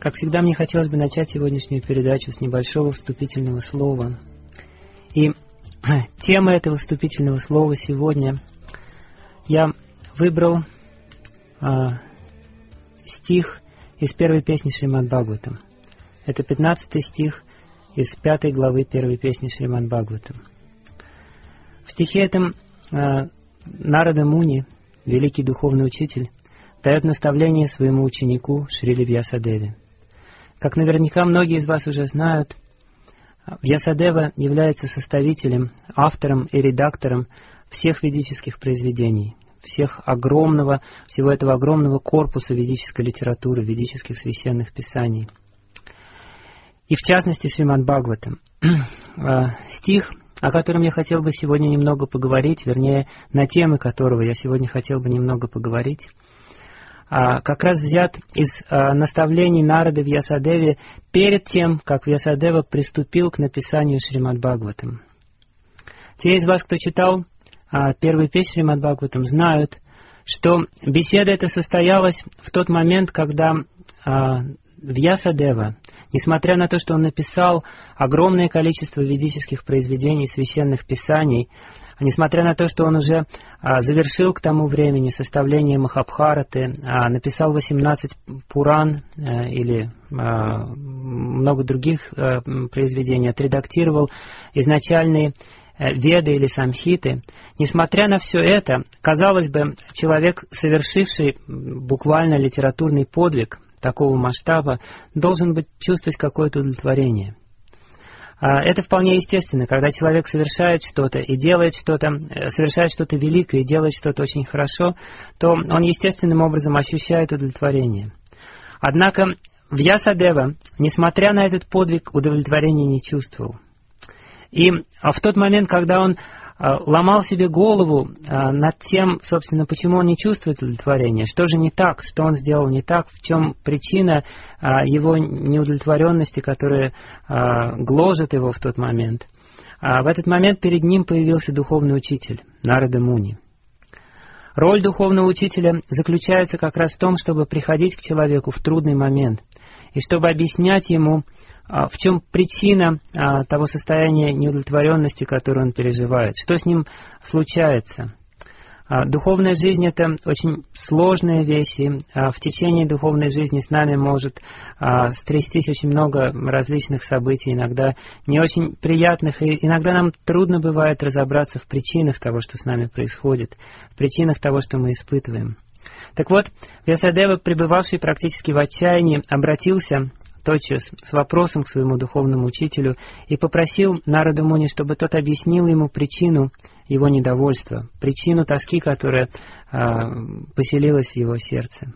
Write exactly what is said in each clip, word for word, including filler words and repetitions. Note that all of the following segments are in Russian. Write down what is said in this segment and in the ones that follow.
Как всегда, мне хотелось бы начать сегодняшнюю передачу с небольшого вступительного слова. И тема этого вступительного слова сегодня я выбрал а, стих из первой песни Шримад Бхагаватам. Это пятнадцатый стих из пятой главы первой песни Шримад Бхагаватам. В стихе этом а, Нарада Муни, великий духовный учитель, дает наставление своему ученику Шриле Вьясадеве. Как наверняка многие из вас уже знают, Вьясадева является составителем, автором и редактором всех ведических произведений, всех огромного, всего этого огромного корпуса ведической литературы, ведических священных писаний. И в частности Шримад Бхагаватам. Стих, о котором я хотел бы сегодня немного поговорить, вернее, на темы которого я сегодня хотел бы немного поговорить, как раз взят из наставлений Нарады Вьясадеве перед тем, как Вьясадева приступил к написанию Шримад Бхагаватам. Те из вас, кто читал первую песню Шримад Бхагаватам, знают, что беседа эта состоялась в тот момент, когда Вьясадева, несмотря на то, что он написал огромное количество ведических произведений, священных писаний, несмотря на то, что он уже а, завершил к тому времени составление Махабхараты, а, написал восемнадцать Пуран а, или а, много других а, произведений, отредактировал изначальные а, Веды или Самхиты, несмотря на все это, казалось бы, человек, совершивший буквально литературный подвиг такого масштаба, должен быть чувствовать какое-то удовлетворение. Это вполне естественно, когда человек совершает что-то и делает что-то, совершает что-то великое и делает что-то очень хорошо, то он естественным образом ощущает удовлетворение. Однако Вьясадева, несмотря на этот подвиг, удовлетворения не чувствовал. И в тот момент, когда он ломал себе голову над тем, собственно, почему он не чувствует удовлетворения, что же не так, что он сделал не так, в чем причина его неудовлетворенности, которая гложет его в тот момент. В этот момент перед ним появился духовный учитель, Нарада Муни. Роль духовного учителя заключается как раз в том, чтобы приходить к человеку в трудный момент и чтобы объяснять ему, в чем причина а, того состояния неудовлетворенности, которое он переживает, что с ним случается. А, духовная жизнь — это очень сложная вещь, и а, в течение духовной жизни с нами может а, стрястись очень много различных событий, иногда не очень приятных, и иногда нам трудно бывает разобраться в причинах того, что с нами происходит, в причинах того, что мы испытываем. Так вот, Вьясадева, пребывавший практически в отчаянии, обратился тотчас с вопросом к своему духовному учителю и попросил Нараду Муни, чтобы тот объяснил ему причину его недовольства, причину тоски, которая а, поселилась в его сердце.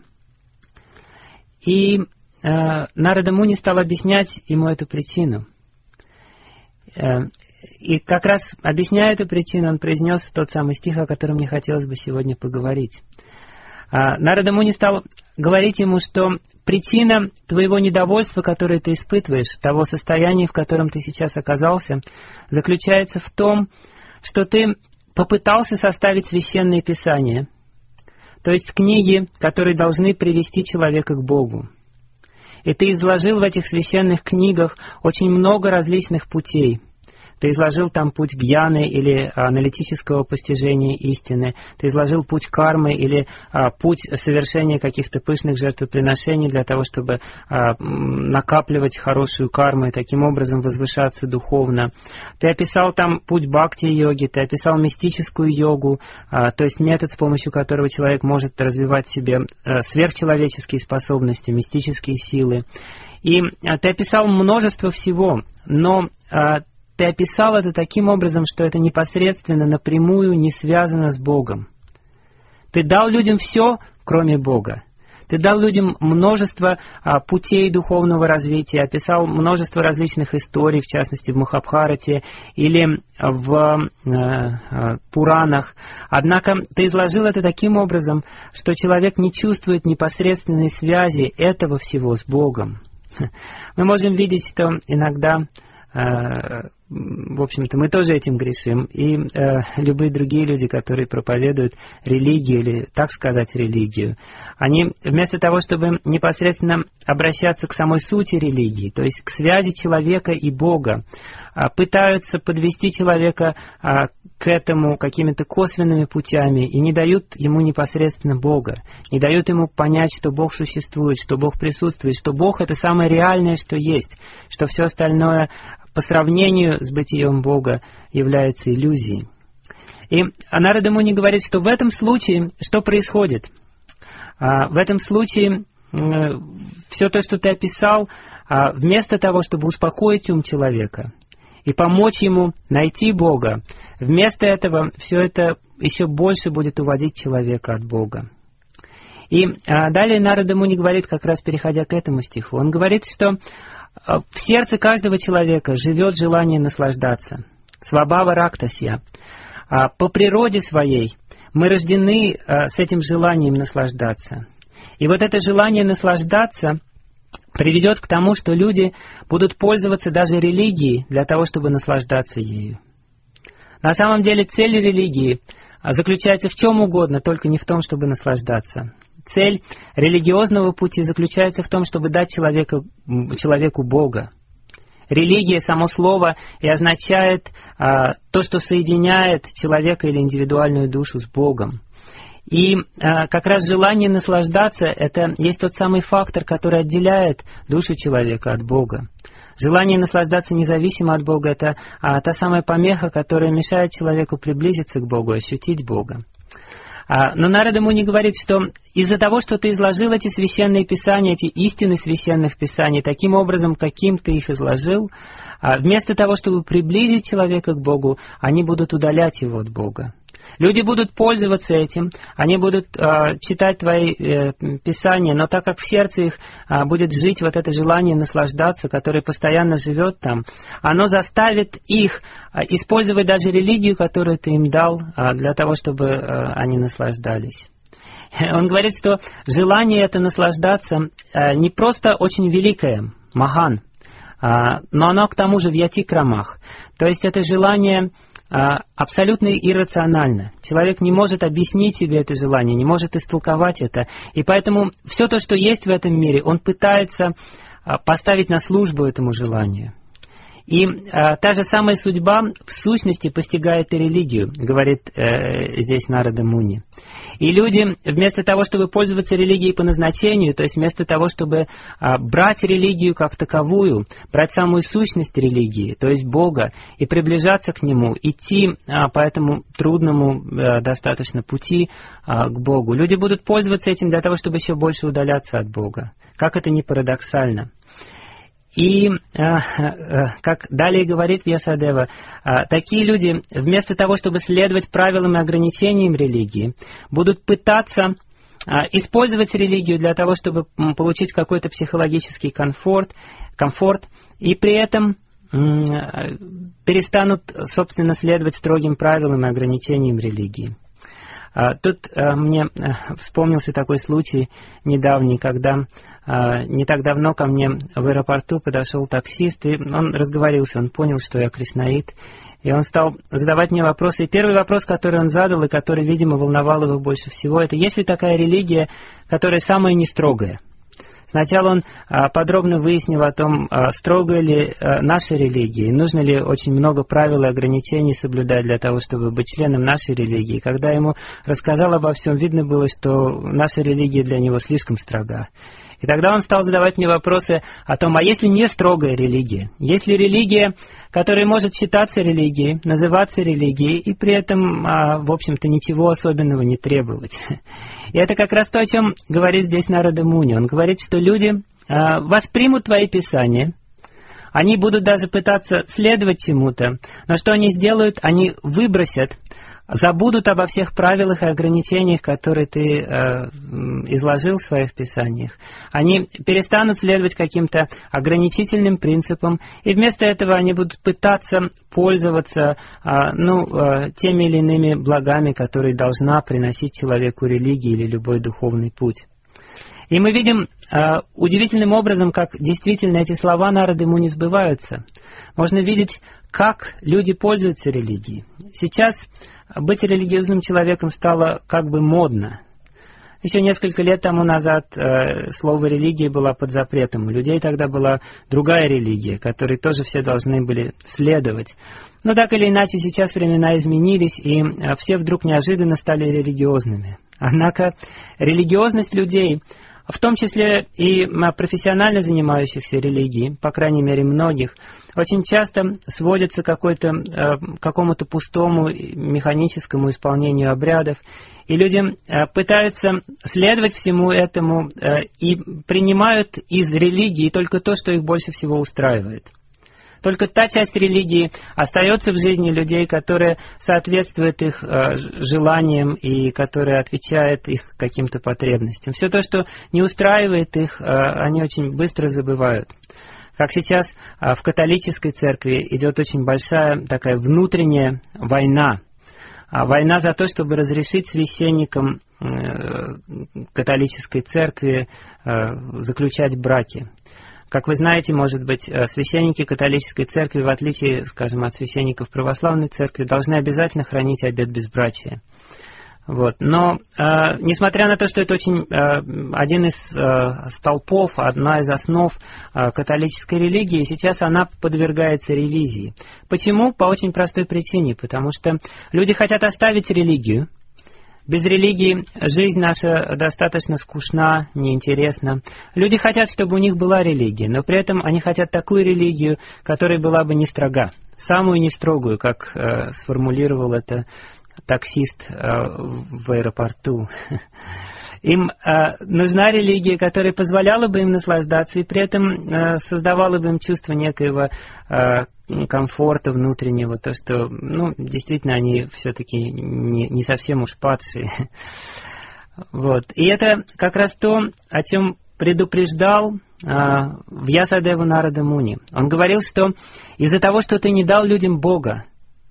И а, Нарада Муни стал объяснять ему эту причину. А, и как раз объясняя эту причину, он произнес тот самый стих, о котором мне хотелось бы сегодня поговорить. Нарада Муни стал говорить ему, что причина твоего недовольства, которое ты испытываешь, того состояния, в котором ты сейчас оказался, заключается в том, что ты попытался составить священные писания, то есть книги, которые должны привести человека к Богу. И ты изложил в этих священных книгах очень много различных путей. Ты изложил там путь гьяны или аналитического постижения истины. Ты изложил путь кармы или а, путь совершения каких-то пышных жертвоприношений для того, чтобы а, накапливать хорошую карму и таким образом возвышаться духовно. Ты описал там путь бхакти-йоги, ты описал мистическую йогу, а, то есть метод, с помощью которого человек может развивать в себе а, сверхчеловеческие способности, мистические силы. И а, ты описал множество всего, но а, ты описал это таким образом, что это непосредственно, напрямую не связано с Богом. Ты дал людям все, кроме Бога. Ты дал людям множество а, путей духовного развития, описал множество различных историй, в частности в Махабхарате или в а, Пуранах. Однако ты изложил это таким образом, что человек не чувствует непосредственной связи этого всего с Богом. Мы можем видеть, что иногда в общем-то, мы тоже этим грешим. И э, любые другие люди, которые проповедуют религию, или, так сказать, религию, они вместо того, чтобы непосредственно обращаться к самой сути религии, то есть к связи человека и Бога, пытаются подвести человека к этому какими-то косвенными путями и не дают ему непосредственно Бога, не дают ему понять, что Бог существует, что Бог присутствует, что Бог — это самое реальное, что есть, что все остальное по сравнению с бытием Бога является иллюзией. И Нарада Муни говорит, что в этом случае что происходит? В этом случае все то, что ты описал, вместо того, чтобы успокоить ум человека и помочь ему найти Бога, вместо этого все это еще больше будет уводить человека от Бога. И а, далее Нарада Муни говорит, как раз переходя к этому стиху, он говорит, что а, в сердце каждого человека живет желание наслаждаться. Свабхава рактасья. А, по природе своей мы рождены а, с этим желанием наслаждаться. И вот это желание наслаждаться приведет к тому, что люди будут пользоваться даже религией для того, чтобы наслаждаться ею. На самом деле цель религии заключается в чем угодно, только не в том, чтобы наслаждаться. Цель религиозного пути заключается в том, чтобы дать человеку, человеку Бога. Религия, само слово, и означает а, то, что соединяет человека или индивидуальную душу с Богом. И а, как раз желание наслаждаться — это есть тот самый фактор, который отделяет душу человека от Бога. Желание наслаждаться независимо от Бога — это а, та самая помеха, которая мешает человеку приблизиться к Богу, ощутить Бога. А, но Нарада Муни говорит, что из-за того, что ты изложил эти священные писания, эти истины священных писаний, таким образом, каким ты их изложил, а, вместо того, чтобы приблизить человека к Богу, они будут удалять его от Бога. Люди будут пользоваться этим, они будут э, читать твои э, писания, но так как в сердце их э, будет жить вот это желание наслаждаться, которое постоянно живет там, оно заставит их э, использовать даже религию, которую ты им дал, э, для того, чтобы э, они наслаждались. Он говорит, что желание это наслаждаться э, не просто очень великое, махан, э, но оно к тому же в ятикрамах, то есть это желание абсолютно иррационально. Человек не может объяснить себе это желание, не может истолковать это. И поэтому все то, что есть в этом мире, он пытается поставить на службу этому желанию. И а, та же самая судьба в сущности постигает и религию, говорит э, здесь Нарада Муни. И люди вместо того, чтобы пользоваться религией по назначению, то есть вместо того, чтобы а, брать религию как таковую, брать самую сущность религии, то есть Бога, и приближаться к Нему, идти а, по этому трудному а, достаточно пути а, к Богу, люди будут пользоваться этим для того, чтобы еще больше удаляться от Бога. Как это ни парадоксально. И, как далее говорит Вьясадева, такие люди, вместо того, чтобы следовать правилам и ограничениям религии, будут пытаться использовать религию для того, чтобы получить какой-то психологический комфорт, комфорт, и при этом перестанут, собственно, следовать строгим правилам и ограничениям религии. Тут мне вспомнился такой случай недавний, когда не так давно ко мне в аэропорту подошел таксист, и он разговорился, он понял, что я кришнаит, и он стал задавать мне вопросы. И первый вопрос, который он задал, и который, видимо, волновал его больше всего, это есть ли такая религия, которая самая не строгая? Сначала он а, подробно выяснил о том, а, строгая ли а, наша религия, и нужно ли очень много правил и ограничений соблюдать для того, чтобы быть членом нашей религии. Когда я ему рассказал обо всем, видно было, что наша религия для него слишком строга. И тогда он стал задавать мне вопросы о том, а если не строгая религия? Есть ли религия, которая может считаться религией, называться религией, и при этом, в общем-то, ничего особенного не требовать? И это как раз то, о чем говорит здесь Нарада Муни. Он говорит, что люди воспримут твои писания, они будут даже пытаться следовать чему-то, но что они сделают? Они выбросят, забудут обо всех правилах и ограничениях, которые ты э, изложил в своих писаниях. Они перестанут следовать каким-то ограничительным принципам, и вместо этого они будут пытаться пользоваться э, ну, э, теми или иными благами, которые должна приносить человеку религия или любой духовный путь. И мы видим э, удивительным образом, как действительно эти слова Нарады Муни сбываются. Можно видеть, как люди пользуются религией. Сейчас быть религиозным человеком стало как бы модно. Еще несколько лет тому назад э, слово «религия» было под запретом. У людей тогда была другая религия, которой тоже все должны были следовать. Но так или иначе, сейчас времена изменились, и э, все вдруг неожиданно стали религиозными. Однако религиозность людей, в том числе и профессионально занимающихся религией, по крайней мере многих, очень часто сводится к какой-то, э, какому-то пустому механическому исполнению обрядов, и люди э, пытаются следовать всему этому э, и принимают из религии только то, что их больше всего устраивает. Только та часть религии остается в жизни людей, которая соответствует их э, желаниям и которая отвечает их каким-то потребностям. Все то, что не устраивает их, э, они очень быстро забывают. Как сейчас э, в католической церкви идет очень большая такая внутренняя война. А война за то, чтобы разрешить священникам э, католической церкви э, заключать браки. Как вы знаете, может быть, священники католической церкви, в отличие, скажем, от священников православной церкви, должны обязательно хранить обет безбрачия. Вот. Но, э, несмотря на то, что это очень э, один из э, столпов, одна из основ э, католической религии, сейчас она подвергается ревизии. Почему? По очень простой причине. Потому что люди хотят оставить религию. Без религии жизнь наша достаточно скучна, неинтересна. Люди хотят, чтобы у них была религия, но при этом они хотят такую религию, которая была бы не строга. Самую не строгую, как э, сформулировал это таксист э, в аэропорту. Им э, нужна религия, которая позволяла бы им наслаждаться и при этом э, создавала бы им чувство некоего э, комфорта внутреннего, то, что, ну, действительно, они все-таки не, не совсем уж падшие. Вот. И это как раз то, о чем предупреждал а, Вьясадева Нарада Муни. Он говорил, что из-за того, что ты не дал людям Бога,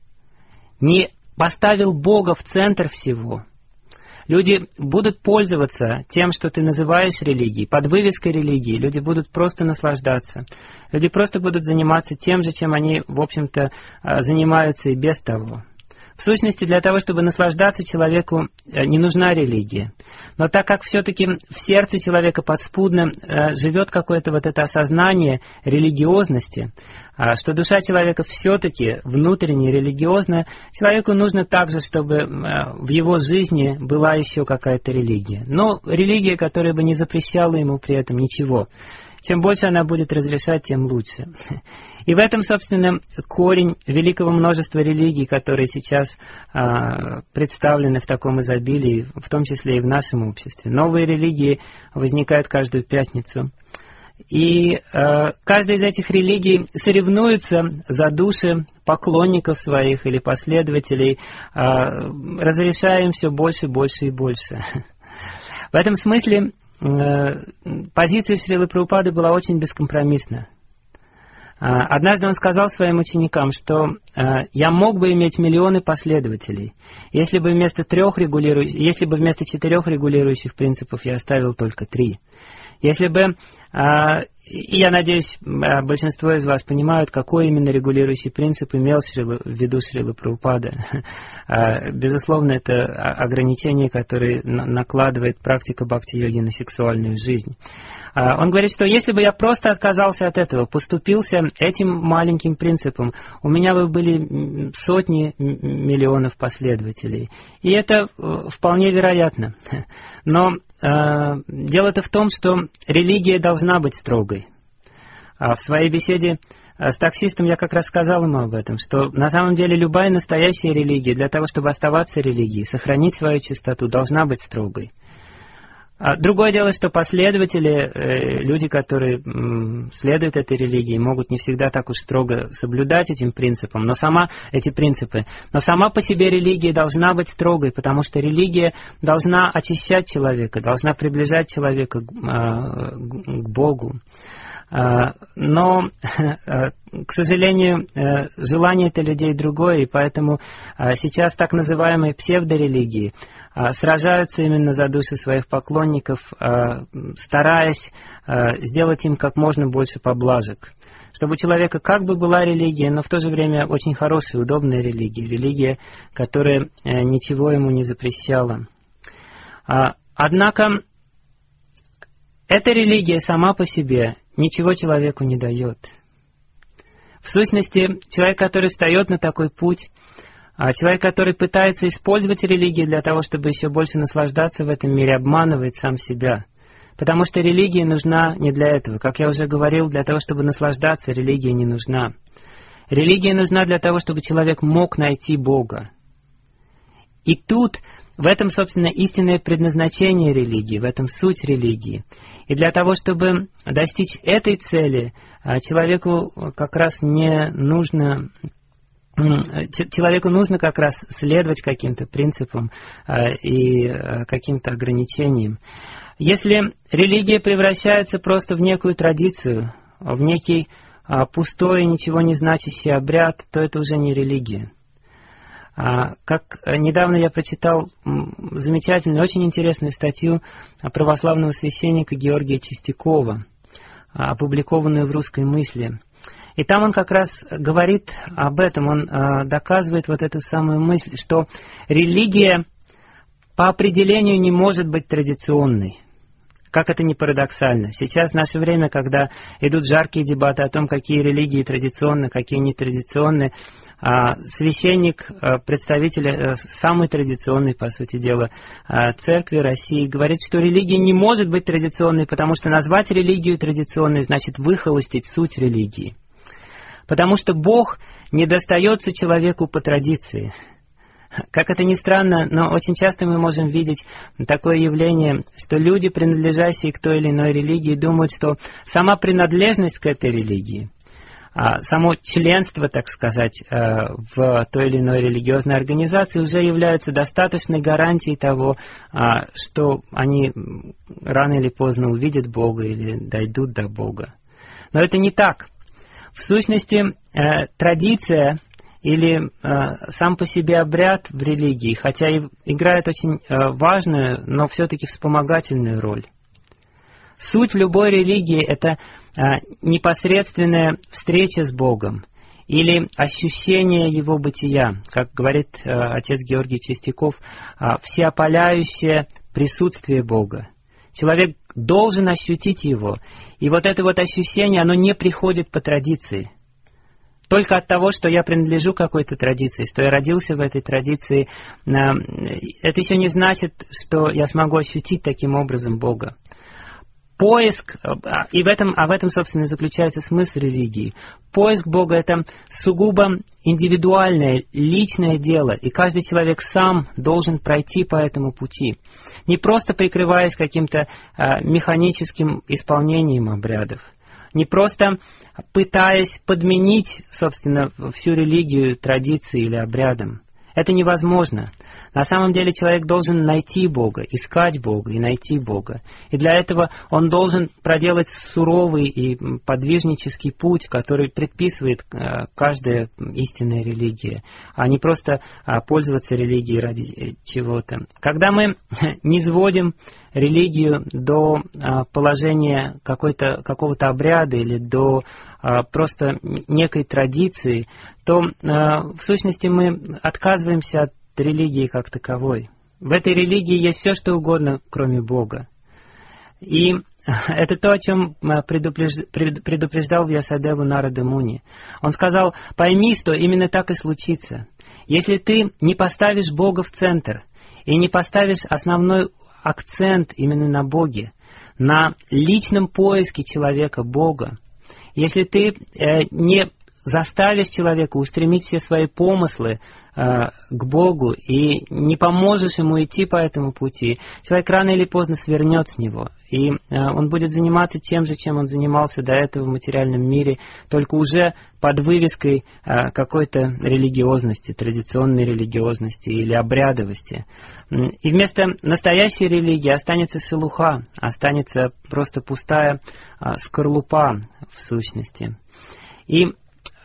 не поставил Бога в центр всего, люди будут пользоваться тем, что ты называешь религией, под вывеской религии. Люди будут просто наслаждаться. Люди просто будут заниматься тем же, чем они, в общем-то, занимаются и без того. В сущности, для того, чтобы наслаждаться, человеку не нужна религия. Но так как все-таки в сердце человека подспудно живет какое-то вот это осознание религиозности, что душа человека все-таки внутренне религиозна, человеку нужно также, чтобы в его жизни была еще какая-то религия. Но религия, которая бы не запрещала ему при этом ничего. Чем больше она будет разрешать, тем лучше. И в этом, собственно, корень великого множества религий, которые сейчас а, представлены в таком изобилии, в том числе и в нашем обществе. Новые религии возникают каждую пятницу. И э, каждая из этих религий соревнуется за души поклонников своих или последователей, э, разрешая им все больше, больше и больше. В этом смысле э, позиция Шрилы Прабхупады была очень бескомпромиссна. Э, однажды он сказал своим ученикам, что э, я мог бы иметь миллионы последователей, если бы вместо трех регулирующих, если бы вместо четырех регулирующих принципов я оставил только три. Если бы, и я надеюсь, большинство из вас понимают, какой именно регулирующий принцип имел в виду Шрила Прабхупада. Безусловно, это ограничение, которое накладывает практика бхакти-йоги на сексуальную жизнь. Он говорит, что если бы я просто отказался от этого, поступился этим маленьким принципом, у меня бы были сотни миллионов последователей. И это вполне вероятно. Но э, дело-то в том, что религия должна быть строгой. А в своей беседе с таксистом я как раз сказал ему об этом, что на самом деле любая настоящая религия, для того, чтобы оставаться религией, сохранить свою чистоту, должна быть строгой. Другое дело, что последователи, люди, которые следуют этой религии, могут не всегда так уж строго соблюдать этим принципам, но сама, эти принципы. Но сама по себе религия должна быть строгой, потому что религия должна очищать человека, должна приближать человека к Богу. Но, к сожалению, желание это людей другое, и поэтому сейчас так называемые псевдорелигии сражаются именно за души своих поклонников, стараясь сделать им как можно больше поблажек. чтобы у человека как бы была религия, но в то же время очень хорошая, удобная религия, религия, которая ничего ему не запрещала. Однако эта религия сама по себе ничего человеку не дает. В сущности, человек, который встает на такой путь, человек, который пытается использовать религию для того, чтобы еще больше наслаждаться в этом мире, обманывает сам себя. Потому что религия нужна не для этого. Как я уже говорил, для того, чтобы наслаждаться, религия не нужна. Религия нужна для того, чтобы человек мог найти Бога. И тут, в этом, собственно, истинное предназначение религии, в этом суть религии. И для того, чтобы достичь этой цели, человеку как раз не нужно... Человеку нужно как раз следовать каким-то принципам и каким-то ограничениям. Если религия превращается просто в некую традицию, в некий пустой, ничего не значащий обряд, то это уже не религия. Как недавно я прочитал замечательную, очень интересную статью православного священника Георгия Чистякова, опубликованную в «Русской мысли». И там он как раз говорит об этом, он доказывает вот эту самую мысль, что религия по определению не может быть традиционной. Как это ни парадоксально. Сейчас в наше время, когда идут жаркие дебаты о том, какие религии традиционны, какие нетрадиционны, священник, представитель самой традиционной, по сути дела, церкви России, говорит, что религия не может быть традиционной, потому что назвать религию традиционной значит выхолостить суть религии. Потому что Бог не достается человеку по традиции. Как это ни странно, но очень часто мы можем видеть такое явление, что люди, принадлежащие к той или иной религии, думают, что сама принадлежность к этой религии, само членство, так сказать, в той или иной религиозной организации уже являются достаточной гарантией того, что они рано или поздно увидят Бога или дойдут до Бога. Но это не так. В сущности, традиция или э, сам по себе обряд в религии, хотя и играет очень э, важную, но все-таки вспомогательную роль. Суть любой религии – это э, непосредственная встреча с Богом или ощущение Его бытия, как говорит э, отец Георгий Чистяков, э, всеопаляющее присутствие Бога. Человек должен ощутить Его, и вот это вот ощущение, оно не приходит по традиции. Только от того, что я принадлежу какой-то традиции, что я родился в этой традиции, это еще не значит, что я смогу ощутить таким образом Бога. Поиск, и в этом, а в этом, собственно, и заключается смысл религии. Поиск Бога – это сугубо индивидуальное, личное дело, и каждый человек сам должен пройти по этому пути, не просто прикрываясь каким-то механическим исполнением обрядов, не просто пытаясь подменить, собственно, всю религию традицией или обрядом. Это невозможно. На самом деле человек должен найти Бога, искать Бога и найти Бога. И для этого он должен проделать суровый и подвижнический путь, который предписывает каждая истинная религия, а не просто пользоваться религией ради чего-то. Когда мы низводим религию до положения какой-то, какого-то обряда или до просто некой традиции, то в сущности мы отказываемся от религии как таковой. В этой религии есть все, что угодно, кроме Бога. И это то, о чем предупреждал Вьясадева Нарада Муни. Он сказал: пойми, что именно так и случится. Если ты не поставишь Бога в центр и не поставишь основной акцент именно на Боге, на личном поиске человека Бога, если ты э, не заставишь человека устремить все свои помыслы э, к Богу и не поможешь ему идти по этому пути, человек рано или поздно свернет с него. И э, он будет заниматься тем же, чем он занимался до этого в материальном мире, только уже под вывеской э, какой-то религиозности, традиционной религиозности или обрядовости. И вместо настоящей религии останется шелуха, останется просто пустая э, скорлупа в сущности. И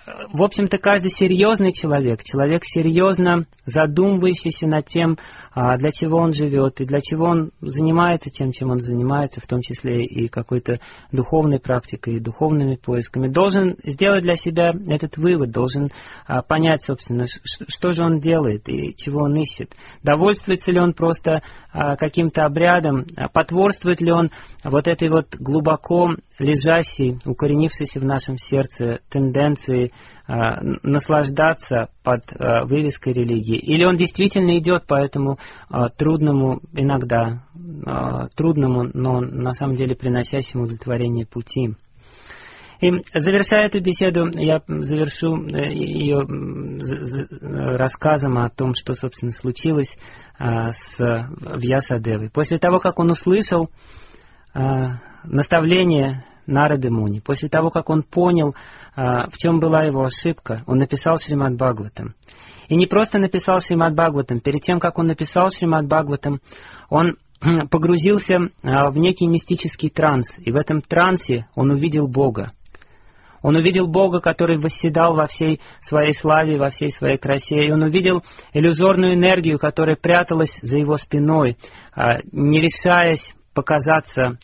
в общем-то, каждый серьезный человек, человек серьезно задумывающийся над тем, для чего он живет и для чего он занимается тем, чем он занимается, в том числе и какой-то духовной практикой, и духовными поисками, должен сделать для себя этот вывод, должен понять, собственно, что же он делает и чего он ищет. Довольствуется ли он просто каким-то обрядом, потворствует ли он вот этой вот глубоко лежащей, укоренившейся в нашем сердце тенденции наслаждаться под вывеской религии, или он действительно идет по этому трудному, иногда трудному, но на самом деле приносящему удовлетворение пути. И завершая эту беседу, я завершу ее рассказом о том, что, собственно, случилось с Вьясадевой. После того, как он услышал наставление Нарады Муни, после того, как он понял, в чем была его ошибка, он написал Шримад Бхагаватам. И не просто написал Шримад Бхагаватам. Перед тем, как он написал Шримад Бхагаватам, он погрузился в некий мистический транс. И в этом трансе он увидел Бога. Он увидел Бога, который восседал во всей своей славе, во всей своей красе. И он увидел иллюзорную энергию, которая пряталась за его спиной, не решаясь показаться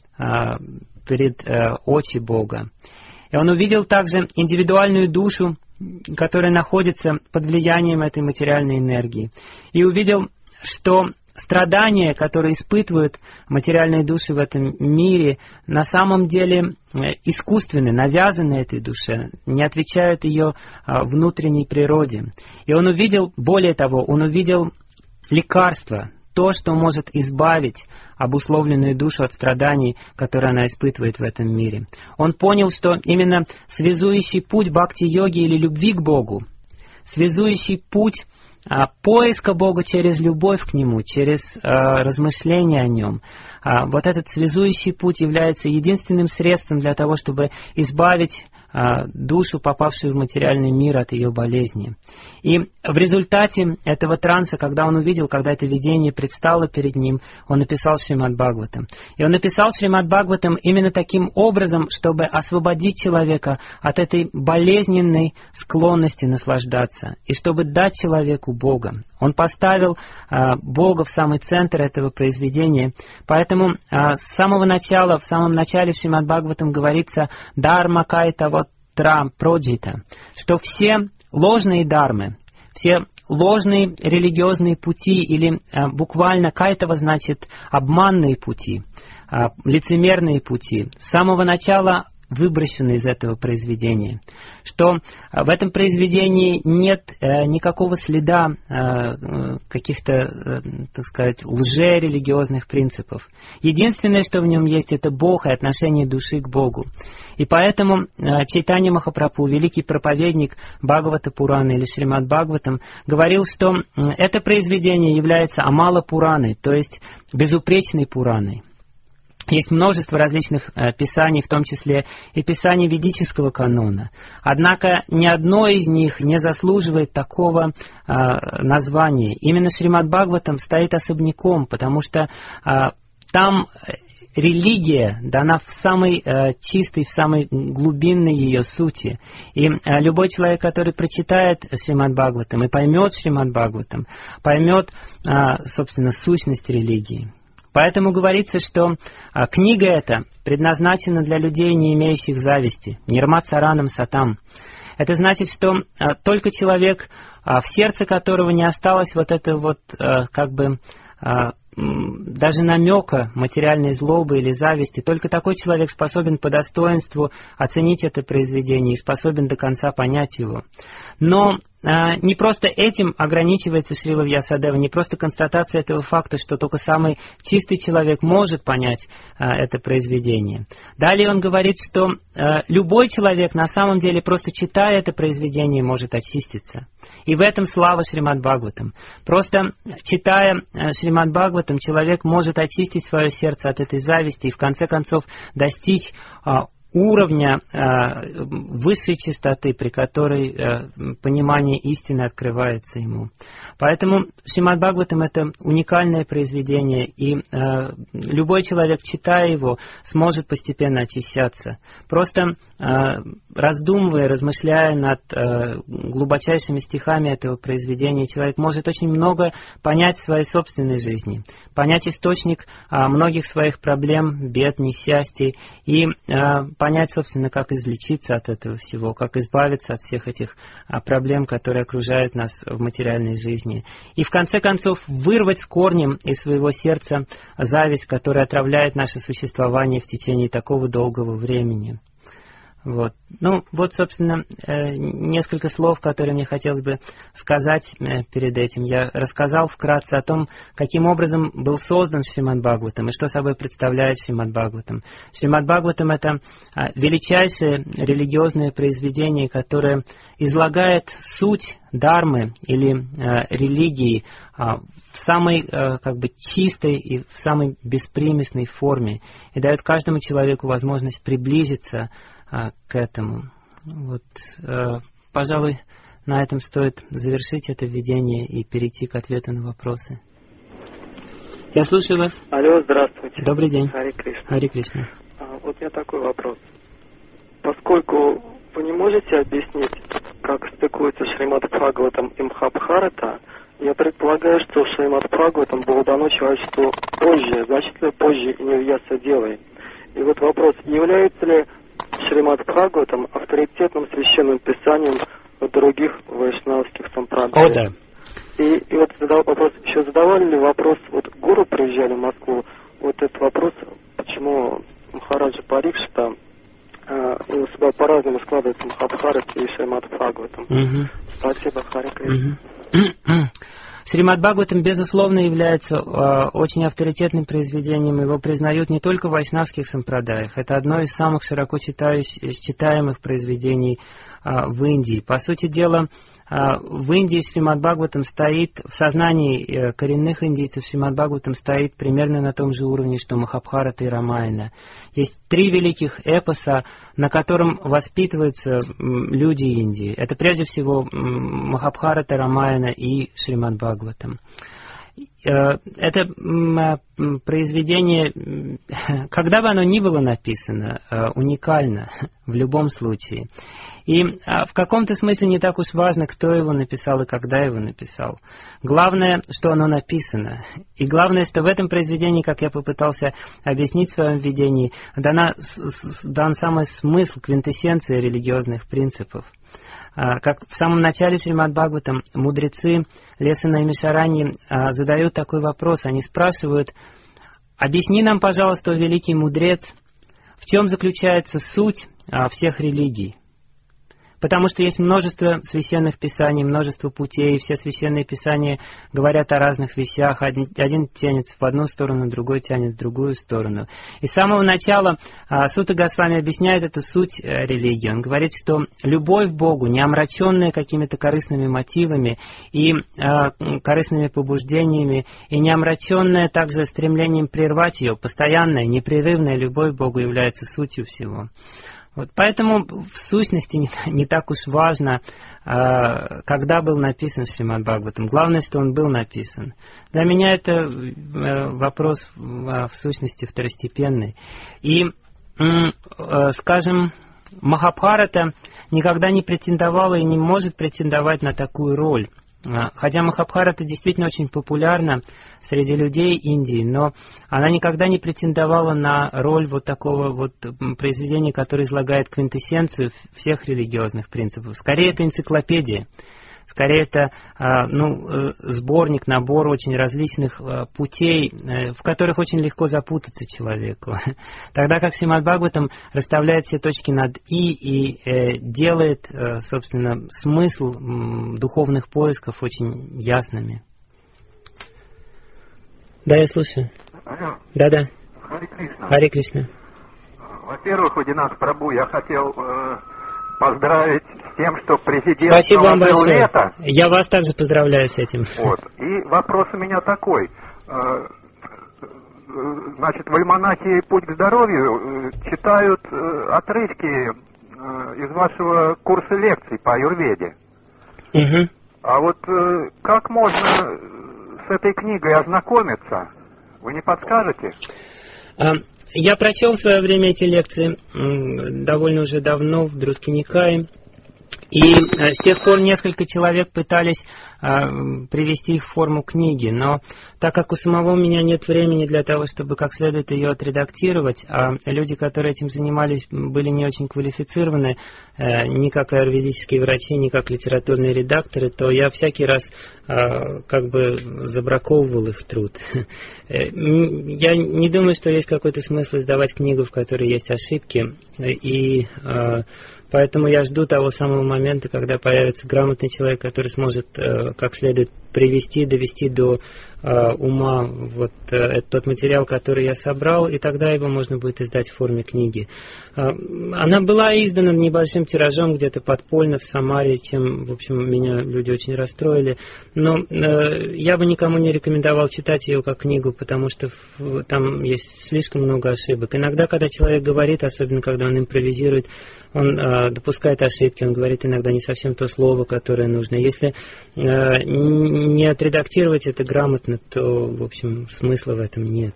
перед э, очи Бога. И он увидел также индивидуальную душу, которая находится под влиянием этой материальной энергии. И увидел, что страдания, которые испытывают материальные души в этом мире, на самом деле искусственны, навязаны этой душе, не отвечают ее а, внутренней природе. И он увидел, более того, он увидел лекарство, то, что может избавить обусловленную душу от страданий, которые она испытывает в этом мире. Он понял, что именно связующий путь бхакти-йоги или любви к Богу, связующий путь а, поиска Бога через любовь к Нему, через а, размышления о Нем, а, вот этот связующий путь является единственным средством для того, чтобы избавить а, душу, попавшую в материальный мир, от ее болезни. И в результате этого транса, когда он увидел, когда это видение предстало перед ним, он написал Шримад Бхагаватам. И он написал Шримад Бхагаватам именно таким образом, чтобы освободить человека от этой болезненной склонности наслаждаться, и чтобы дать человеку Бога. Он поставил а, Бога в самый центр этого произведения. Поэтому а, с самого начала, в самом начале в Шримад Бхагаватам говорится «Дарма кайта вот тра проджита», что все ложные дармы, все ложные религиозные пути, или а, буквально кайтова значит обманные пути, а, лицемерные пути, с самого начала выброшены из этого произведения, что в этом произведении нет э, никакого следа э, каких-то, э, так сказать, лжерелигиозных принципов. Единственное, что в нем есть, это Бог и отношение души к Богу. И поэтому э, Чайтанья Махапрабху, великий проповедник Бхагавата Пураны или Шримад Бхагаватам, говорил, что э, это произведение является Амала Пураной, то есть безупречной Пураной. Есть множество различных э, писаний, в том числе и писаний ведического канона. Однако ни одно из них не заслуживает такого э, названия. Именно Шримад Бхагаватам стоит особняком, потому что э, там религия дана в самой э, чистой, в самой глубинной ее сути. И э, любой человек, который прочитает Шримад Бхагаватам и поймет Шримад Бхагаватам, поймет, э, собственно, сущность религии. Поэтому говорится, что а, книга эта предназначена для людей, не имеющих зависти, нирмат саранам сатам. Это значит, что а, только человек, а, в сердце которого не осталось вот это вот, а, как бы, а, даже намека материальной злобы или зависти, только такой человек способен по достоинству оценить это произведение и способен до конца понять его. Но а, не просто этим ограничивается Шрила Вьясадева, не просто констатация этого факта, что только самый чистый человек может понять а, это произведение. Далее он говорит, что а, любой человек на самом деле, просто читая это произведение, может очиститься. И в этом слава Шримад Бхагаватам. Просто читая Шримад Бхагаватам, человек может очистить свое сердце от этой зависти и в конце концов достичь а, уровня э, высшей чистоты, при которой э, понимание истины открывается ему. Поэтому Шримад Бхагаватам — это уникальное произведение, и э, любой человек, читая его, сможет постепенно очищаться. Просто э, раздумывая, размышляя над э, глубочайшими стихами этого произведения, человек может очень много понять в своей собственной жизни, понять источник э, многих своих проблем, бед, несчастий, и э, понять, собственно, как излечиться от этого всего, как избавиться от всех этих э, проблем, которые окружают нас в материальной жизни. И в конце концов вырвать с корнем из своего сердца зависть, которая отравляет наше существование в течение такого долгого времени. Вот. Ну, вот, собственно, несколько слов, которые мне хотелось бы сказать перед этим. Я рассказал вкратце о том, каким образом был создан Шримад Бхагаватам и что собой представляет Шримад Бхагаватам. Шримад Бхагаватам — это величайшее религиозное произведение, которое излагает суть дхармы или э, религии э, в самой э, как бы чистой и в самой беспримесной форме и дает каждому человеку возможность приблизиться э, к этому. Вот, э, пожалуй, на этом стоит завершить это введение и перейти к ответу на вопросы. Я слушаю вас. Алло, здравствуйте. Добрый день. Харе Кришна. Харе Кришна. А, вот у меня такой вопрос. Поскольку вы не можете объяснить, как стыкуется Шримад Бхагаватам и Махабхарата, я предполагаю, что Шримад Бхагаватам было дано человечеству позже, значительно позже и не в ясо делай. И вот вопрос, является ли Шримад Бхагаватам авторитетным священным писанием в других вайшнавских сампрадаях? О, да. И, и вот задал вопрос, еще задавали ли вопрос, вот гуру приезжали в Москву, вот этот вопрос, почему Махараджа Парикшита у себя по-разному складывается Махабхарат и Шримад Бхагаватам. Угу. Спасибо, Харе Кришна. Угу. Шримад Бхагаватам, безусловно, является э, очень авторитетным произведением. Его признают не только в вайшнавских сампрадаях. Это одно из самых широко читаемых произведений э, в Индии. По сути дела, э, в Индии Шримад Бхагаватам стоит, в сознании э, коренных индийцев Шримад Бхагаватам стоит примерно на том же уровне, что Махабхарата и Рамаяна. Есть три великих эпоса, на котором воспитываются люди Индии. Это прежде всего Махабхарата, Рамаяна и Шримад Бхагаватам. Это произведение, когда бы оно ни было написано, уникально в любом случае. И в каком-то смысле не так уж важно, кто его написал и когда его написал. Главное, что оно написано. И главное, что в этом произведении, как я попытался объяснить в своем введении, дана, дан самый смысл, квинтэссенция религиозных принципов. Как в самом начале Шримад Бхагаватам мудрецы Леса Наймишарани задают такой вопрос. Они спрашивают: объясни нам, пожалуйста, великий мудрец, в чем заключается суть всех религий. Потому что есть множество священных писаний, множество путей, и все священные писания говорят о разных вещах. Один, один тянет в одну сторону, другой тянет в другую сторону. И с самого начала а, Сута Госвами объясняет эту суть а, религии. Он говорит, что любовь к Богу, не омраченная какими-то корыстными мотивами и а, корыстными побуждениями, и не омраченная также стремлением прервать ее, постоянная, непрерывная любовь к Богу является сутью всего. Вот, поэтому в сущности не, не так уж важно, э, когда был написан Шримад Бхагаватам. Главное, что он был написан. Для меня это э, вопрос э, в сущности второстепенный. И, э, скажем, Махабхарата никогда не претендовала и не может претендовать на такую роль. Хотя Махабхарата действительно очень популярна среди людей Индии, но она никогда не претендовала на роль вот такого вот произведения, которое излагает квинтэссенцию всех религиозных принципов. Скорее, это энциклопедия. Скорее, это ну, сборник, набор очень различных путей, в которых очень легко запутаться человеку. Тогда как Шримад Бхагаватам расставляет все точки над «и» и делает, собственно, смысл духовных поисков очень ясными. Да, я слушаю. Алло. Да-да. Харе Кришна. Харе Кришна. Во-первых, Удинат Прабху, я хотел... Э... поздравить с тем, что президент Спасибо вам большое. Лето. Я вас также поздравляю с этим. Вот. И вопрос у меня такой. значит, вальмонахи «Путь к здоровью» читают отрывки из вашего курса лекций по аюрведе. Угу. А вот как можно с этой книгой ознакомиться? Вы не подскажете? Я прочел в свое время эти лекции довольно уже давно в Друзки Никае. И с тех пор несколько человек пытались а, привести их в форму книги, но так как у самого меня нет времени для того, чтобы как следует ее отредактировать, а люди, которые этим занимались, были не очень квалифицированы, э, ни как аюрведические врачи, ни как литературные редакторы, то я всякий раз э, как бы забраковывал их труд. Я не думаю, что есть какой-то смысл издавать книгу, в которой есть ошибки, и э, поэтому я жду того самого момента, когда появится грамотный человек, который сможет э, как следует привести, довести до э, ума вот э, тот материал, который я собрал, и тогда его можно будет издать в форме книги. Э, она была издана небольшим тиражом где-то подпольно в Самаре, чем, в общем, меня люди очень расстроили. Но э, я бы никому не рекомендовал читать ее как книгу, потому что в, там есть слишком много ошибок. Иногда, когда человек говорит, особенно когда он импровизирует, он э, допускает ошибки, он говорит иногда не совсем то слово, которое нужно. Если э, не отредактировать это грамотно, то, в общем, смысла в этом нет.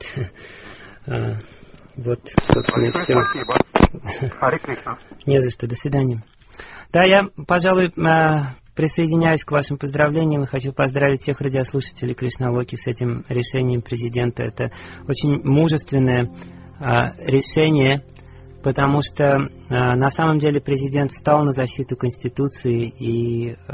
А, вот, собственно, и все. Спасибо. Харе Кришна. Не за что. До свидания. Да, я, пожалуй, присоединяюсь к вашим поздравлениям и хочу поздравить всех радиослушателей Кришналоки с этим решением президента. Это очень мужественное решение, потому что э, на самом деле президент встал на защиту Конституции, и э,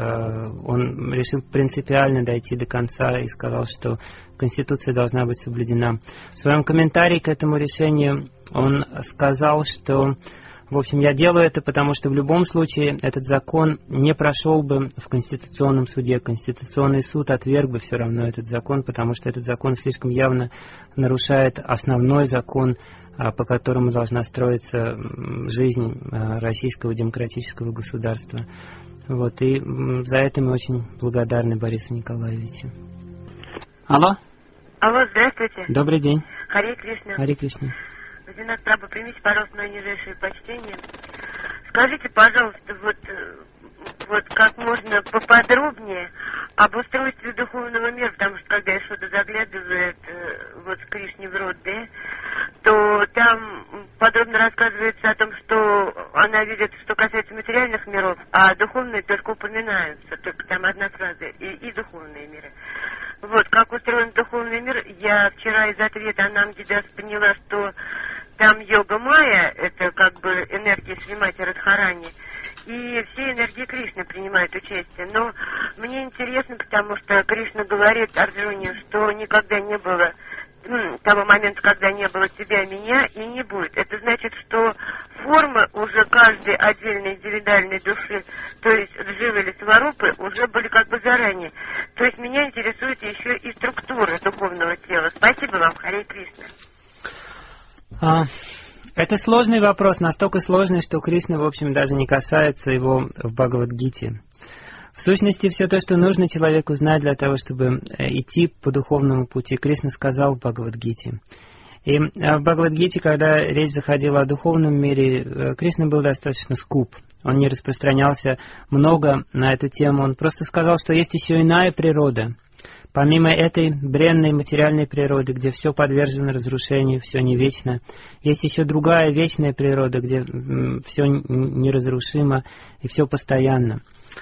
он решил принципиально дойти до конца и сказал, что Конституция должна быть соблюдена. В своем комментарии к этому решению он сказал, что, в общем, я делаю это, потому что в любом случае этот закон не прошел бы в Конституционном суде. Конституционный суд отверг бы все равно этот закон, потому что этот закон слишком явно нарушает основной закон, по которому должна строиться жизнь российского демократического государства. Вот, и за это мы очень благодарны Борису Николаевичу. Алло? Алло, здравствуйте. Добрый день. Харе Кришна. Харе Кришна. Вадинат Прабху, примите, пожалуйста, мое нижайшее почтение. Скажите, пожалуйста, вот, вот как можно поподробнее об устройстве духовного мира, потому что когда Ишода заглядывает вот в Кришне в рот, да, то там подробно рассказывается о том, что она видит, что касается материальных миров, а духовные только упоминаются, только там одна фраза, и, и духовные миры. Вот, как устроен духовный мир, я вчера из ответа Анамдидас поняла, что там йога майя, это как бы энергия Шримати Радхарани, и все энергии Кришны принимают участие. Но мне интересно, потому что Кришна говорит Арджуне, что никогда не было того момента, когда не было тебя, меня, и не будет. Это значит, что формы уже каждой отдельной индивидуальной души, то есть Дживы или Сварупы, уже были как бы заранее. То есть меня интересует еще и структура духовного тела. Спасибо вам, Харе Кришна. А, это сложный вопрос, настолько сложный, что Кришна, в общем, даже не касается его в Бхагавад-гите. В сущности, все то, что нужно человеку знать для того, чтобы идти по духовному пути, Кришна сказал в Бхагавад-гите. И в Бхагавад-гите, когда речь заходила о духовном мире, Кришна был достаточно скуп. Он не распространялся много на эту тему. Он просто сказал, что есть еще иная природа. Помимо этой бренной материальной природы, где все подвержено разрушению, все не вечно, есть еще другая вечная природа, где все неразрушимо и все постоянно.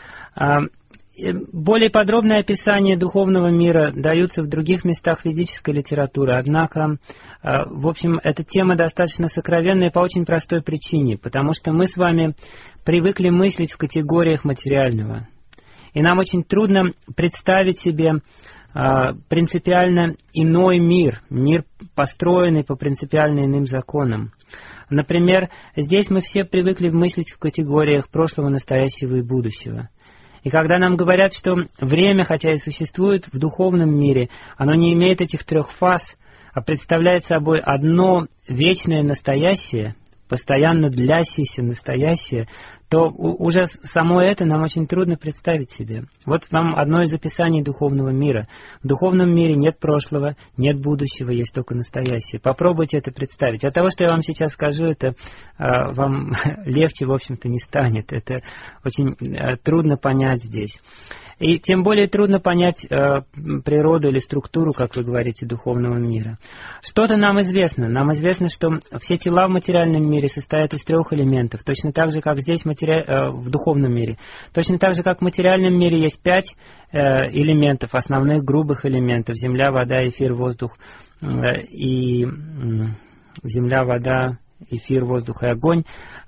Более подробное описание духовного мира даются в других местах ведической литературы, однако, в общем, эта тема достаточно сокровенная по очень простой причине, потому что мы с вами привыкли мыслить в категориях материального. И нам очень трудно представить себе принципиально иной мир, мир, построенный по принципиально иным законам. Например, здесь мы все привыкли мыслить в категориях прошлого, настоящего и будущего. И когда нам говорят, что время, хотя и существует в духовном мире, оно не имеет этих трех фаз, а представляет собой одно вечное настоящее, постоянно длящееся настоящее, то уже само это нам очень трудно представить себе. Вот вам одно из описаний духовного мира. В духовном мире нет прошлого, нет будущего, есть только настоящее. Попробуйте это представить. От того, что я вам сейчас скажу, это а, вам легче, в общем-то, не станет. Это очень а, трудно понять здесь. И тем более трудно понять э, природу или структуру, как вы говорите, духовного мира. Что-то нам известно. Нам известно, что все тела в материальном мире состоят из трех элементов, точно так же, как здесь матери... э, в духовном мире. Точно так же, как в материальном мире есть пять э, элементов, основных грубых элементов: земля, вода, эфир, воздух э, и э, земля, вода, эфир, воздух и огонь,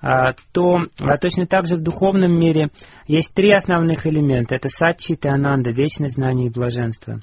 то точно так же в духовном мире есть три основных элемента. Это сатчита, ананда, вечное знание и блаженство.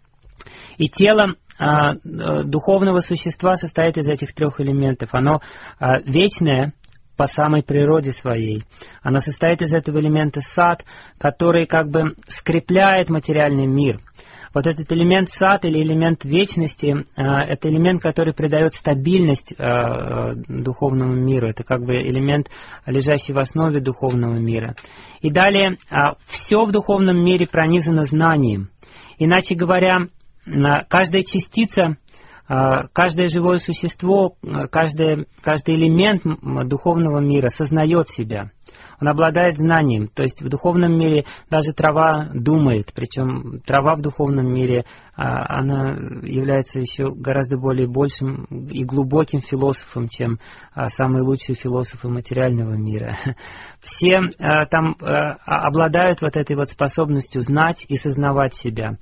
И тело духовного существа состоит из этих трех элементов. Оно вечное по самой природе своей. Оно состоит из этого элемента сат, который как бы скрепляет материальный мир. Вот этот элемент сат или элемент вечности, это элемент, который придает стабильность духовному миру. Это как бы элемент, лежащий в основе духовного мира. И далее, все в духовном мире пронизано знанием. Иначе говоря, каждая частица, каждое живое существо, каждый, каждый элемент духовного мира сознает себя. Он обладает знанием, то есть в духовном мире даже трава думает, причем трава в духовном мире, она является еще гораздо более большим и глубоким философом, чем самые лучшие философы материального мира. Все там обладают вот этой вот способностью знать и сознавать себя.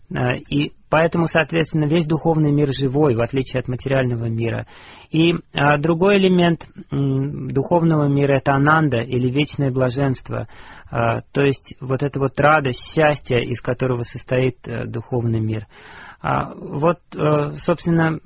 И поэтому, соответственно, весь духовный мир живой, в отличие от материального мира. И а, другой элемент м, духовного мира — это ананда, или вечное блаженство. А, то есть вот эта вот радость, счастье, из которого состоит а, духовный мир. А, вот, а, собственно,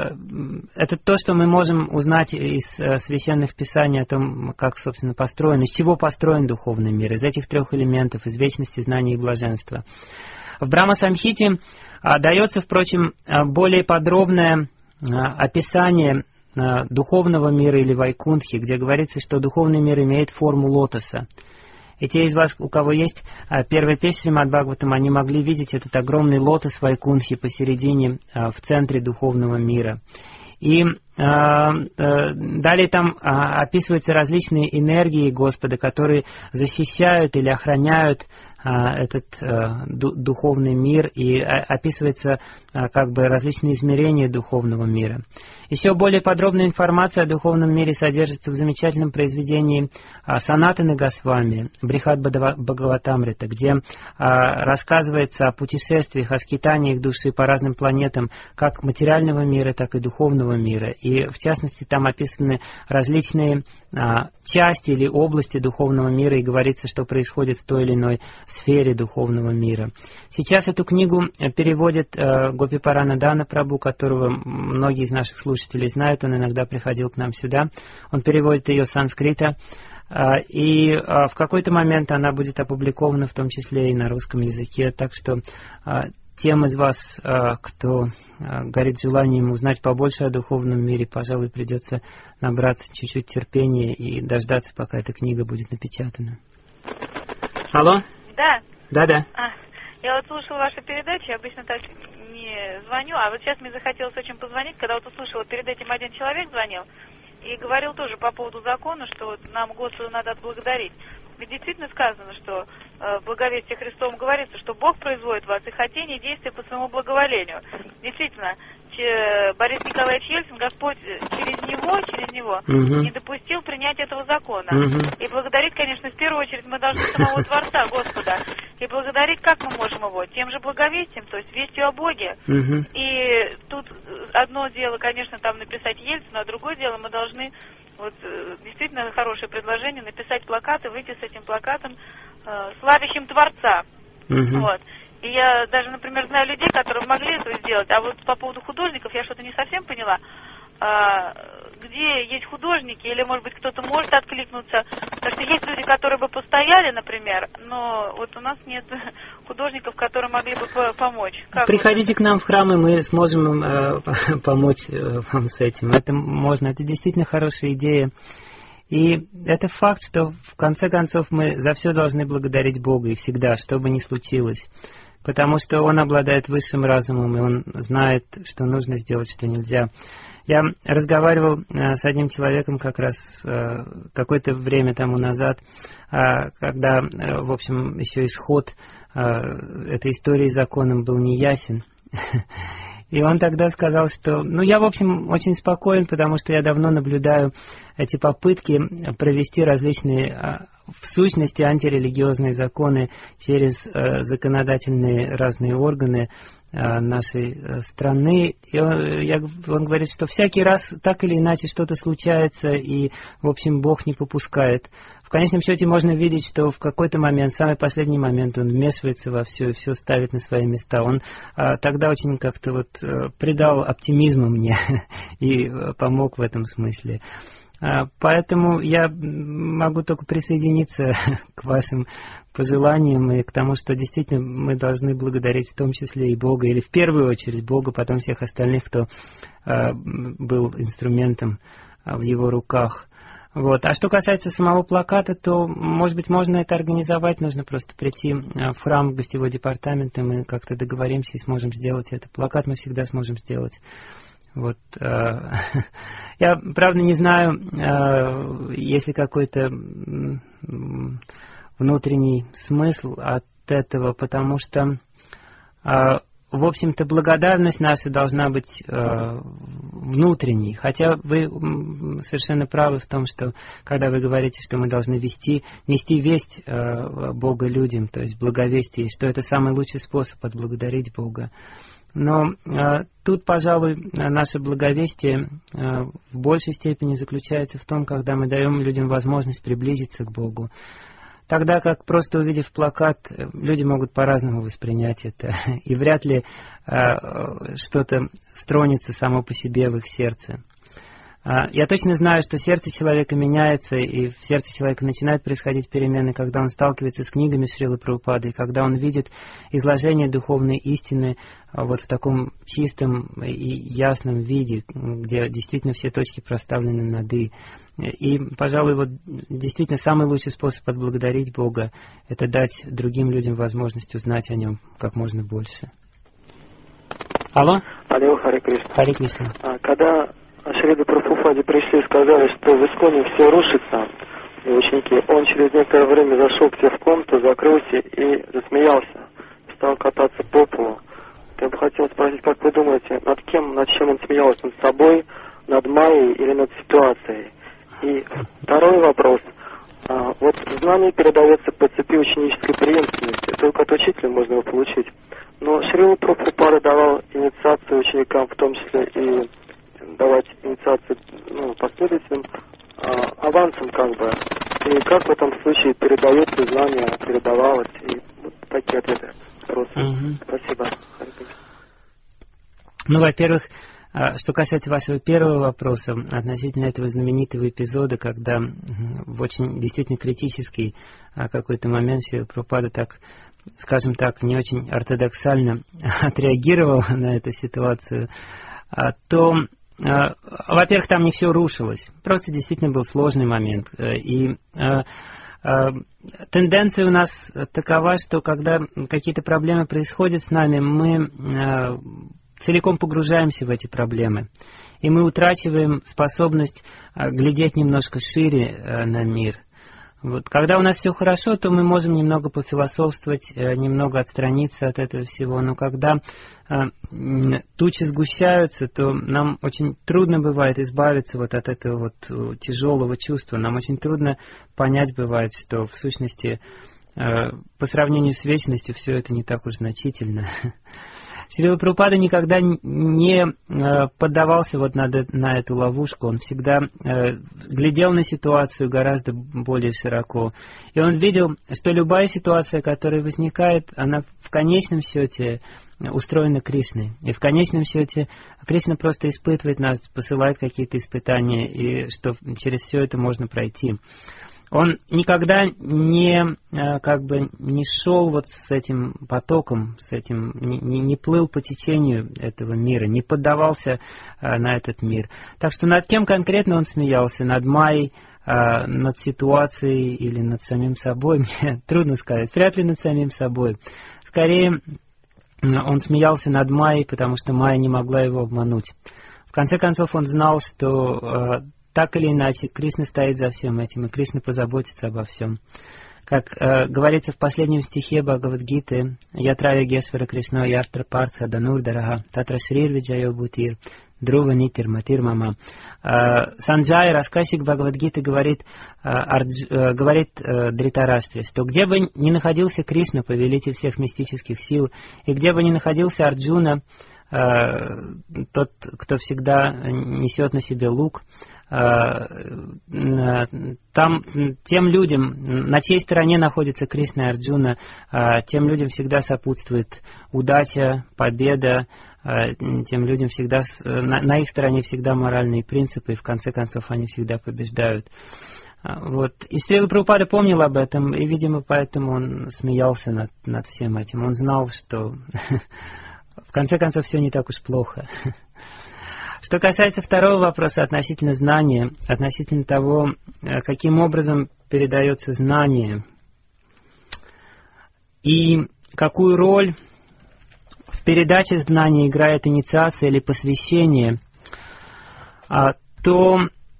это то, что мы можем узнать из а, священных писаний о том, как, собственно, построен, из чего построен духовный мир, из этих трех элементов, из вечности, знания и блаженства. В Брахма-самхите а, дается, впрочем, а, более подробное а, описание а, духовного мира или вайкунтхи, где говорится, что духовный мир имеет форму лотоса. И те из вас, у кого есть а, первая песня Шримад Бхагаватам, они могли видеть этот огромный лотос вайкунтхи посередине, а, в центре духовного мира. И а, а, далее там а, описываются различные энергии Господа, которые защищают или охраняют этот э, духовный мир, и описывается э, как бы различные измерения духовного мира. Еще более подробная информация о духовном мире содержится в замечательном произведении э, Санатаны Госвами Брихат Бхагаватамрита, где э, рассказывается о путешествиях, о скитаниях души по разным планетам, как материального мира, так и духовного мира. И в частности там описаны различные э, части или области духовного мира, и говорится, что происходит в той или иной сфере духовного мира. Сейчас эту книгу переводит э, Гопипарана Дана Прабу, которого многие из наших слушателей знают. Он иногда приходил к нам сюда. Он переводит ее с санскрита. Э, и э, в какой-то момент она будет опубликована, в том числе и на русском языке. Так что э, тем из вас, э, кто э, горит желанием узнать побольше о духовном мире, пожалуй, придется набраться чуть-чуть терпения и дождаться, пока эта книга будет напечатана. Алло? Да. Да-да. А, я вот слушала вашу передачу, я обычно так не звоню, а вот сейчас мне захотелось очень позвонить, когда вот услышала, перед этим один человек звонил и говорил тоже по поводу закона, что вот нам Господу надо отблагодарить. Ведь действительно сказано, что э, в благовестии Христовом говорится, что Бог производит в вас и хотение, и действия по своему благоволению. Действительно, че, Борис Николаевич Ельцин, Господь через него, через него угу. не допустил принять этого закона. Угу. И благодарить, конечно, в первую очередь мы должны самого Творца, Господа. И благодарить как мы можем его? Тем же благовестием, то есть вестью о Боге. Угу. И тут одно дело, конечно, там написать Ельцину, а другое дело мы должны... Вот действительно хорошее предложение — написать плакат и выйти с этим плакатом э, славящим Творца. Uh-huh. Вот. И я даже, например, знаю людей, которые могли это сделать, а вот по поводу художников я что-то не совсем поняла. А, где есть художники, или, может быть, кто-то может откликнуться, потому что есть люди, которые бы постояли, например, но вот у нас нет художников, которые могли бы помочь. Как Приходите к нам в храм, и мы сможем э, помочь э, вам с этим. Это можно, это действительно хорошая идея. И это факт, что в конце концов мы за все должны благодарить Бога и всегда, что бы ни случилось. Потому что Он обладает высшим разумом, и Он знает, что нужно сделать, что нельзя. Я разговаривал э, с одним человеком как раз э, какое-то время тому назад, э, когда, э, в общем, еще исход э, этой истории с законом был неясен. И он тогда сказал, что, ну, я, в общем, очень спокоен, потому что я давно наблюдаю эти попытки провести различные, в сущности, антирелигиозные законы через законодательные разные органы нашей страны. И он, я, он говорит, что всякий раз так или иначе что-то случается, и, в общем, Бог не попускает. В конечном счете можно видеть, что в какой-то момент, в самый последний момент, он вмешивается во все и все ставит на свои места. Он а, тогда очень как-то вот а, придал оптимизма мне и а, помог в этом смысле. А, поэтому я могу только присоединиться к вашим пожеланиям и к тому, что действительно мы должны благодарить в том числе и Бога, или в первую очередь Бога, потом всех остальных, кто а, был инструментом а, в его руках. Вот. А что касается самого плаката, то, может быть, можно это организовать, нужно просто прийти в храм гостевой департамент, и мы как-то договоримся и сможем сделать это. Плакат мы всегда сможем сделать. Вот. Я, правда, не знаю, есть ли какой-то внутренний смысл от этого, потому что, в общем-то, благодарность наша должна быть э, внутренней. Хотя вы совершенно правы в том, что когда вы говорите, что мы должны вести, нести весть э, Бога людям, то есть благовестие, что это самый лучший способ отблагодарить Бога. Но э, тут, пожалуй, наше благовестие э, в большей степени заключается в том, когда мы даем людям возможность приблизиться к Богу. Тогда как, просто увидев плакат, люди могут по-разному воспринять это, и вряд ли э, что-то стронется само по себе в их сердце. Э, я точно знаю, что сердце человека меняется, и в сердце человека начинают происходить перемены, когда он сталкивается с книгами Шрилы Прабхупады, и когда он видит изложение духовной истины э, вот в таком чистом и ясном виде, где действительно все точки проставлены над «и». И, пожалуй, вот действительно самый лучший способ отблагодарить Бога — это дать другим людям возможность узнать о Нем как можно больше. Алло? Алло, Харе Кришна. Харе Кришна. А, когда Шрила Прабхупаде пришли и сказали, что в Исконе все рушится, и ученики, он через некоторое время зашел к себе в комнату, закрылся и засмеялся, стал кататься по полу. Я бы хотел спросить, как вы думаете, над кем, над чем он смеялся, над собой, над Майей или над ситуацией? И второй вопрос. А, вот знание передается по цепи ученической преемственности, только от учителя можно его получить. Но Шрила Прабхупада давал инициацию ученикам, в том числе и давать инициацию ну, последователям, а, авансом как бы. И как в этом случае передается знание, передавалось, и вот такие ответы. Mm-hmm. Спасибо. Ну, во-первых, что касается вашего первого вопроса относительно этого знаменитого эпизода, когда в очень действительно критический какой-то момент Шрила Прабхупада так, скажем так, не очень ортодоксально отреагировал на эту ситуацию, то, во-первых, там не все рушилось. Просто действительно был сложный момент. И тенденция у нас такова, что когда какие-то проблемы происходят с нами, мы целиком погружаемся в эти проблемы, и мы утрачиваем способность глядеть немножко шире на мир. Вот. Когда у нас все хорошо, то мы можем немного пофилософствовать, немного отстраниться от этого всего, но когда тучи сгущаются, то нам очень трудно бывает избавиться вот от этого вот тяжелого чувства. Нам очень трудно понять бывает, что в сущности по сравнению с вечностью все это не так уж значительно. Шрила Прабхупада никогда не поддавался вот на, на эту ловушку, он всегда э, глядел на ситуацию гораздо более широко. И он видел, что любая ситуация, которая возникает, она в конечном счете устроена Кришной. И в конечном счете Кришна просто испытывает нас, посылает какие-то испытания, и что через все это можно пройти. Он никогда не, как бы, не шел вот с этим потоком, с этим, не, не плыл по течению этого мира, не поддавался на этот мир. Так что над кем конкретно он смеялся? Над Майей, э, над ситуацией или над самим собой, мне трудно сказать, вряд ли над самим собой. Скорее, он смеялся над Майей, потому что Майя не могла его обмануть. В конце концов, он знал, что э, так или иначе Кришна стоит за всем этим, и Кришна позаботится обо всем. Как э, говорится в последнем стихе Бхагавад-гиты, «Ятра Йогешвара Кришна Яштра Партха Данурдараха, Татра Шрир Виджайо Бутир, Друва Нитир Матир Мама». Санджай, рассказчик Бхагавад-гиты, говорит, э, Ардж, э, говорит э, Дритараштре, что где бы ни находился Кришна, повелитель всех мистических сил, и где бы ни находился Арджуна, э, тот, кто всегда несет на себе лук, там тем людям, на чьей стороне находится Кришна и Арджуна, тем людям всегда сопутствует удача, победа, тем людям всегда, на их стороне всегда моральные принципы, и в конце концов они всегда побеждают. Вот. И Шрила Прабхупада помнил об этом, и, видимо, поэтому он смеялся над, над всем этим. Он знал, что в конце концов все не так уж плохо. Что касается второго вопроса относительно знания, относительно того, каким образом передается знание и какую роль в передаче знания играет инициация или посвящение, то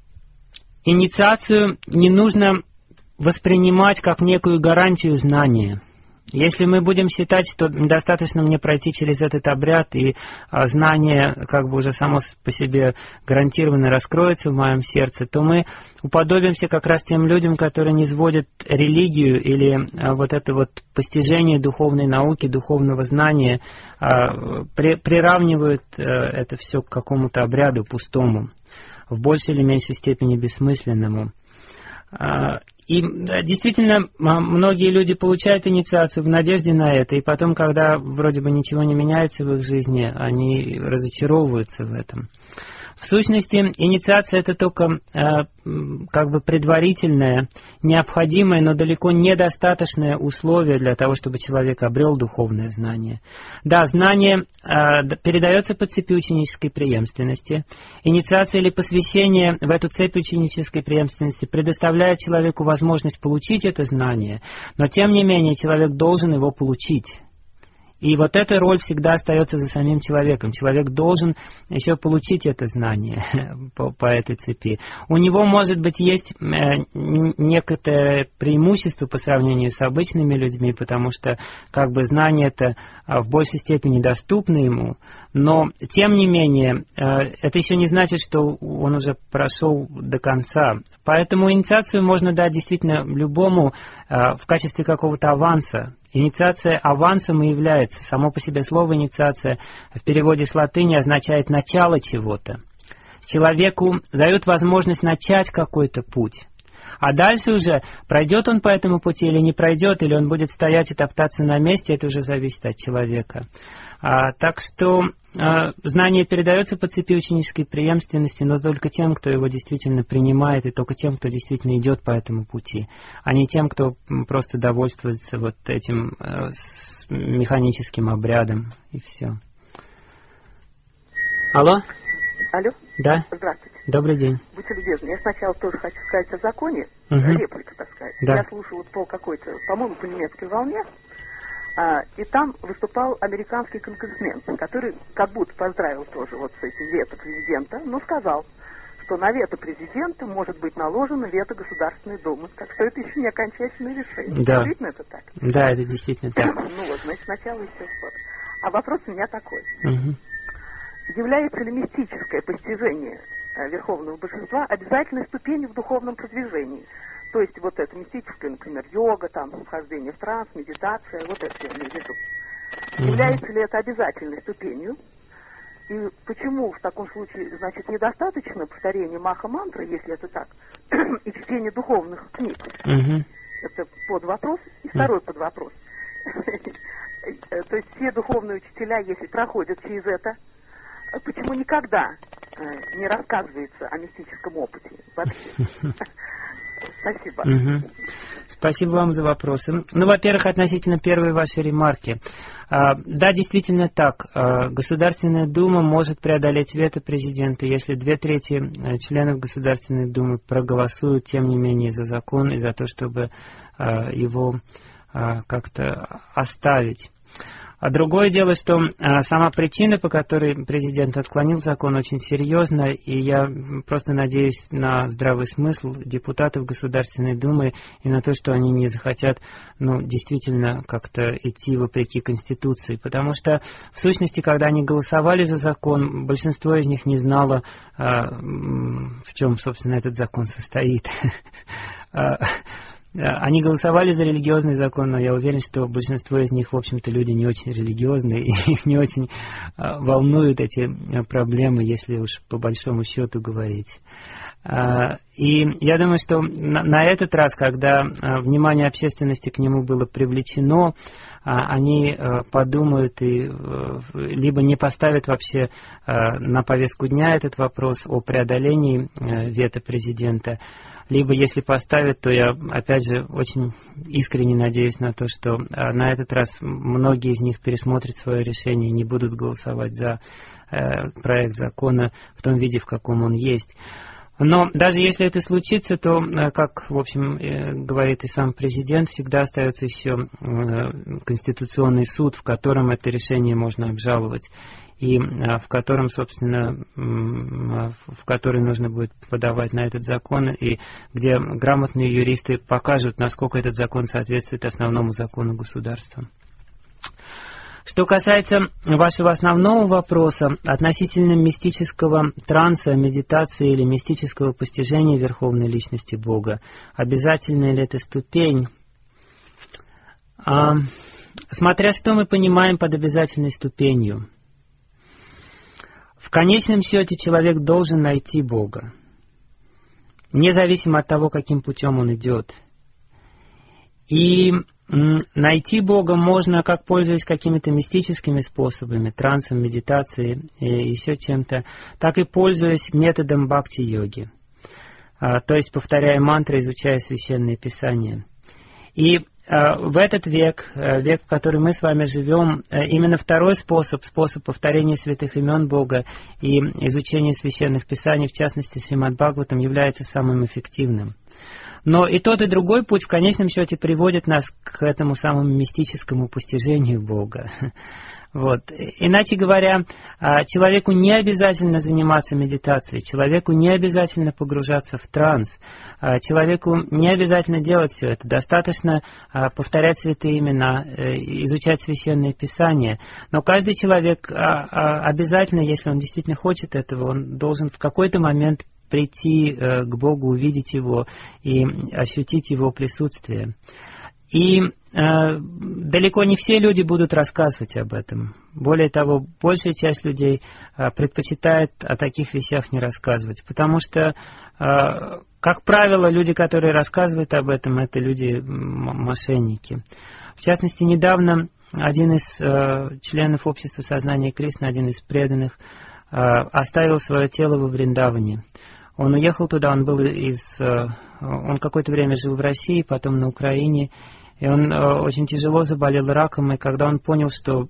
инициацию не нужно воспринимать как некую гарантию знания. Если мы будем считать, что достаточно мне пройти через этот обряд, и а, знание как бы уже само по себе гарантированно раскроется в моем сердце, то мы уподобимся как раз тем людям, которые не сводят религию или а, вот это вот постижение духовной науки, духовного знания, а, при, приравнивают а, это все к какому-то обряду пустому, в большей или меньшей степени бессмысленному. А, И действительно, многие люди получают инициацию в надежде на это, и потом, когда вроде бы ничего не меняется в их жизни, они разочаровываются в этом. В сущности, инициация — это только э, как бы предварительное, необходимое, но далеко недостаточное условие для того, чтобы человек обрел духовное знание. Да, знание э, передается по цепи ученической преемственности. Инициация или посвящение в эту цепь ученической преемственности предоставляет человеку возможность получить это знание, но тем не менее человек должен его получить. И вот эта роль всегда остается за самим человеком. Человек должен еще получить это знание по, по этой цепи. У него, может быть, есть э, некоторое преимущество по сравнению с обычными людьми, потому что как бы знание-то в большей степени доступно ему, но, тем не менее, э, это еще не значит, что он уже прошел до конца. Поэтому инициацию можно дать действительно любому э, в качестве какого-то аванса. Инициация авансом и является. Само по себе слово «инициация» в переводе с латыни означает «начало чего-то». Человеку дают возможность начать какой-то путь. А дальше уже, пройдет он по этому пути или не пройдет, или он будет стоять и топтаться на месте, это уже зависит от человека. А, так что а, знание передается по цепи ученической преемственности, но только тем, кто его действительно принимает, и только тем, кто действительно идет по этому пути, а не тем, кто просто довольствуется вот этим а, с механическим обрядом, и все. Алло? Алло? Да? Здравствуйте. Добрый день. Будьте любезны, я сначала тоже хочу сказать о законе, угу. реплика, так сказать. Да. Я слушала вот по какой-то, по-моему, по немецкой волне, а, и там выступал американский конгрессмен, который как будто поздравил тоже вот с этим вето президента, но сказал, что на вето президента может быть наложено вето Государственной Думы. Так что это еще не окончательное решение. Да. Действительно это так? Да, это действительно так. Ну вот, значит, сначала еще спор. А вопрос у меня такой. Угу. Является ли мистическое постижение э, Верховного Божества обязательной ступенью в духовном продвижении? То есть вот это мистическое, например, йога, там, вхождение в транс, медитация, вот это я имею в виду. Mm-hmm. Является ли это обязательной ступенью? И почему в таком случае, значит, недостаточно повторения маха-мантры, если это так, и чтения духовных книг? Mm-hmm. Это подвопрос. И второй mm-hmm. подвопрос. То есть все духовные учителя, если проходят через это, почему никогда не рассказывается о мистическом опыте вообще? Спасибо. Угу. Спасибо вам за вопросы. Ну, во-первых, относительно первой вашей ремарки. А, да, действительно так. А, Государственная Дума может преодолеть вето президента, если две трети членов Государственной Думы проголосуют, тем не менее, за закон и за то, чтобы а, его а, как-то оставить. А другое дело, что а, сама причина, по которой президент отклонил закон, очень серьезна, и я просто надеюсь на здравый смысл депутатов Государственной Думы и на то, что они не захотят, ну, действительно как-то идти вопреки Конституции. Потому что, в сущности, когда они голосовали за закон, большинство из них не знало, а, в чем, собственно, этот закон состоит. Они голосовали за религиозный закон, но я уверен, что большинство из них, в общем-то, люди не очень религиозные, и их не очень волнуют эти проблемы, если уж по большому счету говорить. И я думаю, что на этот раз, когда внимание общественности к нему было привлечено, они подумают и либо не поставят вообще на повестку дня этот вопрос о преодолении вето президента, либо если поставят, то я, опять же, очень искренне надеюсь на то, что на этот раз многие из них пересмотрят свое решение и не будут голосовать за э, проект закона в том виде, в каком он есть. Но даже если это случится, то, как, в общем, говорит и сам президент, всегда остается еще Конституционный суд, в котором это решение можно обжаловать, и в котором, собственно, в который нужно будет подавать на этот закон, и где грамотные юристы покажут, насколько этот закон соответствует основному закону государства. Что касается вашего основного вопроса относительно мистического транса, медитации или мистического постижения Верховной Личности Бога, обязательна ли эта ступень? А, смотря что мы понимаем под обязательной ступенью. В конечном счете человек должен найти Бога, независимо от того, каким путем он идет. И найти Бога можно как пользуясь какими-то мистическими способами, трансом, медитацией и еще чем-то, так и пользуясь методом бхакти-йоги, то есть повторяя мантры, изучая священные писания. И в этот век, век, в который мы с вами живем, именно второй способ, способ повторения святых имен Бога и изучения священных писаний, в частности Шримад Бхагаватам, является самым эффективным. Но и тот, и другой путь в конечном счете приводит нас к этому самому мистическому постижению Бога. Вот. Иначе говоря, человеку не обязательно заниматься медитацией, человеку не обязательно погружаться в транс, человеку не обязательно делать все это. Достаточно повторять святые имена, изучать священные писания. Но каждый человек обязательно, если он действительно хочет этого, он должен в какой-то момент прийти к Богу, увидеть Его и ощутить Его присутствие. И э, далеко не все люди будут рассказывать об этом. Более того, большая часть людей э, предпочитает о таких вещах не рассказывать, потому что, э, как правило, люди, которые рассказывают об этом, это люди мошенники. В частности, недавно один из э, членов общества сознания Кришны, один из преданных, э, оставил свое тело во Вриндаване. Он уехал туда, он был из, он какое-то время жил в России, потом на Украине, и он очень тяжело заболел раком, и когда он понял, что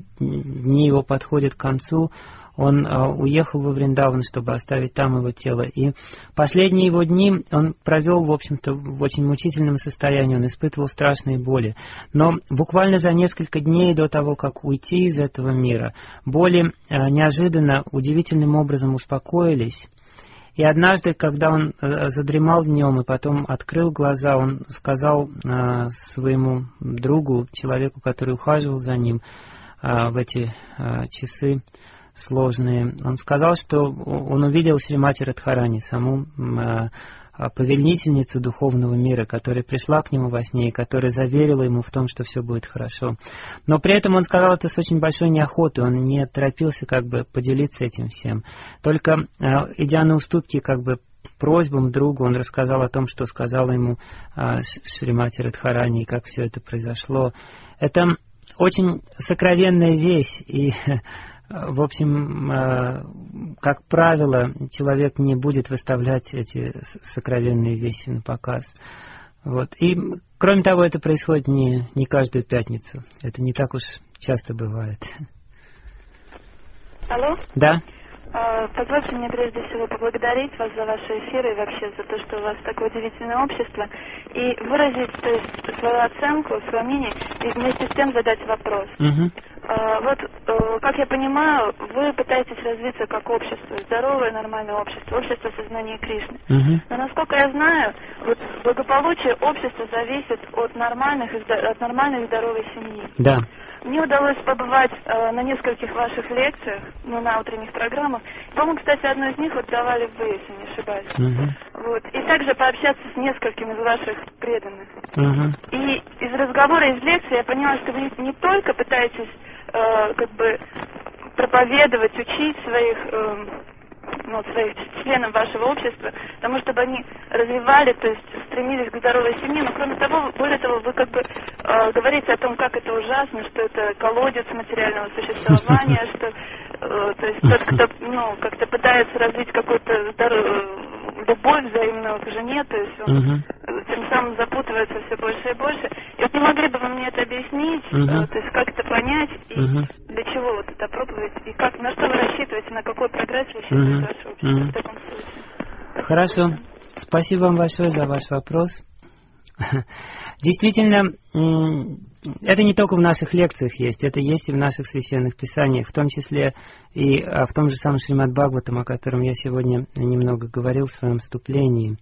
дни его подходят к концу, он уехал во Вриндаван, чтобы оставить там его тело. И последние его дни он провел, в общем-то, в очень мучительном состоянии, он испытывал страшные боли. Но буквально за несколько дней до того, как уйти из этого мира, боли неожиданно, удивительным образом успокоились. И однажды, когда он задремал днем и потом открыл глаза, он сказал э, своему другу, человеку, который ухаживал за ним э, в эти э, часы сложные, он сказал, что он увидел Шримати Радхарани, саму э, повелительницу духовного мира, которая пришла к нему во сне и которая заверила ему в том, что все будет хорошо. Но при этом он сказал это с очень большой неохотой, он не торопился как бы поделиться этим всем. Только э, идя на уступки как бы просьбам другу, он рассказал о том, что сказала ему э, Шримати Радхарани и как все это произошло. Это очень сокровенная вещь, и в общем, как правило, человек не будет выставлять эти сокровенные вещи на показ. Вот. И, кроме того, это происходит не, не каждую пятницу. Это не так уж часто бывает. Алло? Да. Позвольте мне прежде всего поблагодарить вас за ваши эфиры и вообще за то, что у вас такое удивительное общество, и выразить, то есть, свою оценку, свое мнение, и вместе с тем задать вопрос. Угу. Вот, как я понимаю, вы пытаетесь развиться как общество, здоровое, нормальное общество, общество сознания Кришны. Угу. Но, насколько я знаю, вот благополучие общества зависит от нормальных, от нормальной и здоровой семьи. Да. Мне удалось побывать э, на нескольких ваших лекциях, ну, на утренних программах. По-моему, кстати, одну из них вот давали вы, если не ошибаюсь. Uh-huh. Вот. И также пообщаться с несколькими из ваших преданных. Uh-huh. И из разговора, из лекции я поняла, что вы не только пытаетесь э, как бы проповедовать, учить своих... Э, ну, своих членов вашего общества, потому чтобы они развивали, то есть стремились к здоровой семье, но кроме того, более того, вы как бы э, говорите о том, как это ужасно, что это колодец материального существования, что э, то есть тот, кто ну, как-то пытается развить какую-то здоров... любовь взаимную к жене, то есть он uh-huh. тем самым запутывается все больше и больше. И вот не могли бы вы мне это объяснить, uh-huh. э, то есть как это понять, и uh-huh. для чего вот эта проповедь, и как, на что вы рассчитываете, на какой прогресс вы рассчитываете uh-huh. ваше общество uh-huh. в таком случае? Хорошо. Спасибо вам большое за ваш вопрос. Действительно, это не только в наших лекциях есть, это есть и в наших священных писаниях, в том числе и в том же самом Шримад Бхагаватам, о котором я сегодня немного говорил в своем вступлении.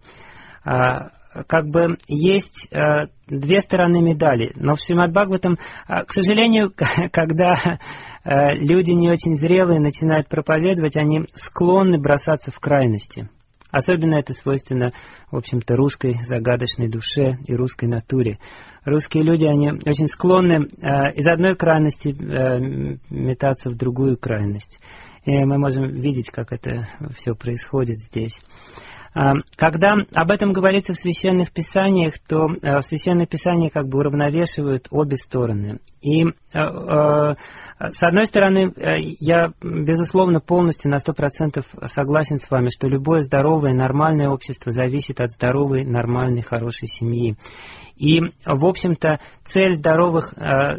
Как бы есть две стороны медали, но в Шримад Бхагаватам, к сожалению, когда люди не очень зрелые начинают проповедовать, они склонны бросаться в крайности. Особенно это свойственно, в общем-то, русской загадочной душе и русской натуре. Русские люди, они очень склонны э, из одной крайности э, метаться в другую крайность. И мы можем видеть, как это все происходит здесь. Э, когда об этом говорится в священных писаниях, то э, в священных писаниях как бы уравновешивают обе стороны. И э, э, с одной стороны, я, безусловно, полностью на сто процентов согласен с вами, что любое здоровое, нормальное общество зависит от здоровой, нормальной, хорошей семьи. И, в общем-то, цель здоровых,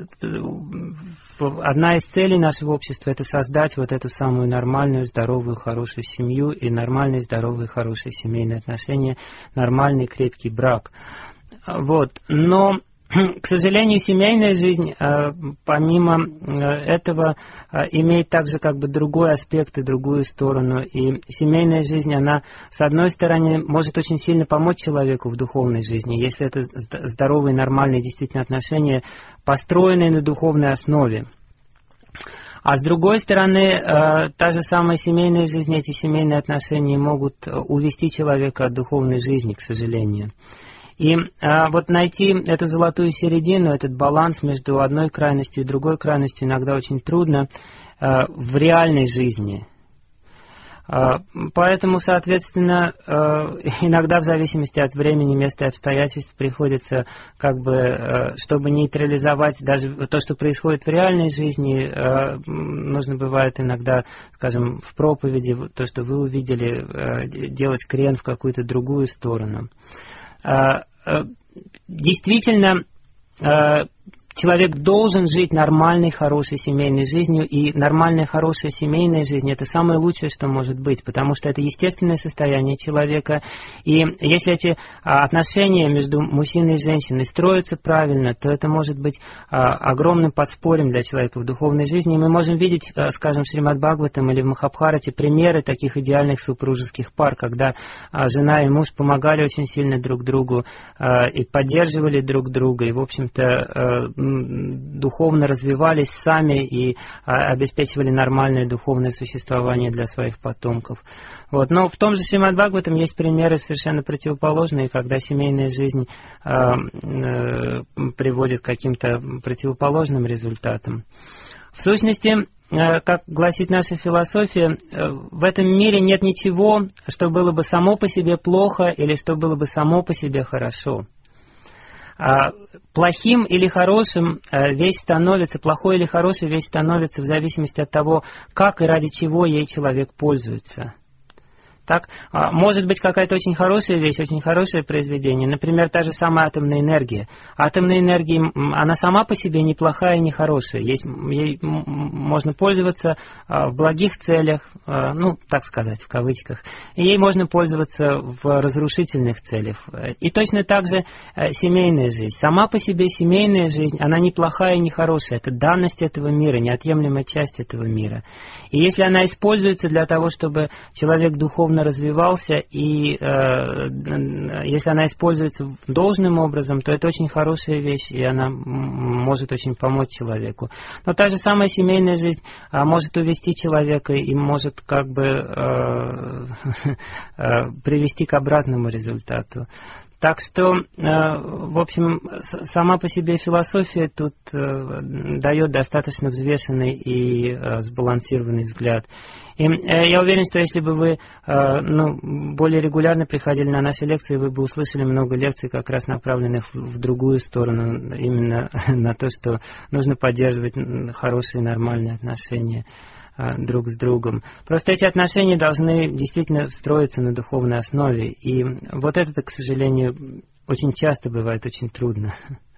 одна из целей нашего общества – это создать вот эту самую нормальную, здоровую, хорошую семью и нормальные, здоровые, хорошие семейные отношения, нормальный, крепкий брак. Вот. Но... К сожалению, семейная жизнь, помимо этого, имеет также как бы другой аспект и другую сторону. И семейная жизнь, она, с одной стороны, может очень сильно помочь человеку в духовной жизни, если это здоровые, нормальные действительно отношения, построенные на духовной основе. А с другой стороны, та же самая семейная жизнь, эти семейные отношения могут увести человека от духовной жизни, к сожалению. И а, вот найти эту золотую середину, этот баланс между одной крайностью и другой крайностью иногда очень трудно а, в реальной жизни. А, поэтому, соответственно, а, иногда в зависимости от времени, места и обстоятельств приходится, как бы, а, чтобы нейтрализовать даже то, что происходит в реальной жизни, а, нужно бывает иногда, скажем, в проповеди, то, что вы увидели, а, делать крен в какую-то другую сторону. Действительно, человек должен жить нормальной, хорошей семейной жизнью, и нормальная, хорошая семейная жизнь – это самое лучшее, что может быть, потому что это естественное состояние человека, и если эти отношения между мужчиной и женщиной строятся правильно, то это может быть огромным подспорьем для человека в духовной жизни, и мы можем видеть, скажем, в Шримад Бхагаватам или в Махабхарате примеры таких идеальных супружеских пар, когда жена и муж помогали очень сильно друг другу и поддерживали друг друга, и, в общем-то, духовно развивались сами и а, обеспечивали нормальное духовное существование для своих потомков. Вот. Но в том же Шримад Бхагаватам есть примеры совершенно противоположные, когда семейная жизнь а, а, приводит к каким-то противоположным результатам. В сущности, а, как гласит наша философия, в этом мире нет ничего, что было бы само по себе плохо или что было бы само по себе хорошо. Плохим или хорошим вещь становится, плохой или хорошей вещь становится в зависимости от того, как и ради чего ей человек пользуется. Так, может быть какая-то очень хорошая вещь, очень хорошее произведение, например, та же самая атомная энергия. Атомная энергия, она сама по себе неплохая и не хорошая. Есть, ей можно пользоваться в благих целях, ну, так сказать, в кавычках. И ей можно пользоваться в разрушительных целях. И точно так же семейная жизнь. Сама по себе семейная жизнь, она неплохая и не хорошая. Это данность этого мира, неотъемлемая часть этого мира. И если она используется для того, чтобы человек духовно развивался, и э, если она используется должным образом, то это очень хорошая вещь, и она может очень помочь человеку. Но та же самая семейная жизнь а, может увести человека и может как бы э, э, привести к обратному результату. Так что, э, в общем, сама по себе философия тут э, дает достаточно взвешенный и э, сбалансированный взгляд. И э, я уверен, что если бы вы э, ну, более регулярно приходили на наши лекции, вы бы услышали много лекций, как раз направленных в, в другую сторону, именно на то, что нужно поддерживать хорошие, нормальные отношения друг с другом. Просто эти отношения должны действительно строиться на духовной основе. И вот это, к сожалению, очень часто бывает очень трудно.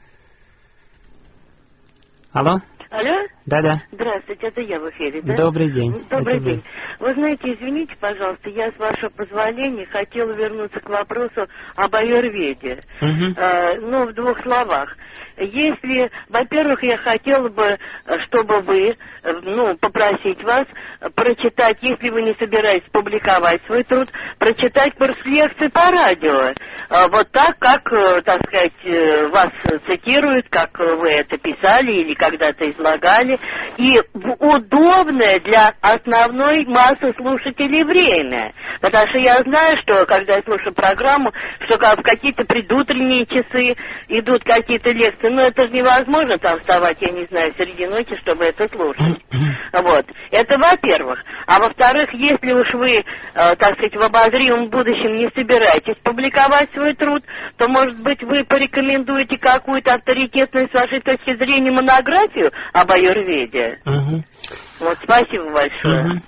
Алло? Алло? Да-да. Здравствуйте, это я в эфире, да? Добрый день. Добрый это день. Вы. вы знаете, извините, пожалуйста, я, с вашего позволения, хотела вернуться к вопросу об аюрведе. Угу. Э, ну, в двух словах. Если, во-первых, я хотела бы, чтобы вы, ну, попросить вас прочитать, если вы не собираетесь публиковать свой труд, прочитать курс лекций по радио. Вот так, как, так сказать, вас цитируют, как вы это писали или когда-то излагали, и в удобное для основной массы слушателей время. Потому что я знаю, что, когда я слушаю программу, что в какие-то предутренние часы идут какие-то лекции, но это же невозможно там вставать, я не знаю, среди ночи, чтобы это слушать. Вот. Это во-первых. А во-вторых, если уж вы, э, так сказать, в обозримом будущем не собираетесь публиковать свой труд, то, может быть, вы порекомендуете какую-то авторитетную, с вашей точки зрения, монографию об аюрведе? Угу. Вот, спасибо большое. Угу.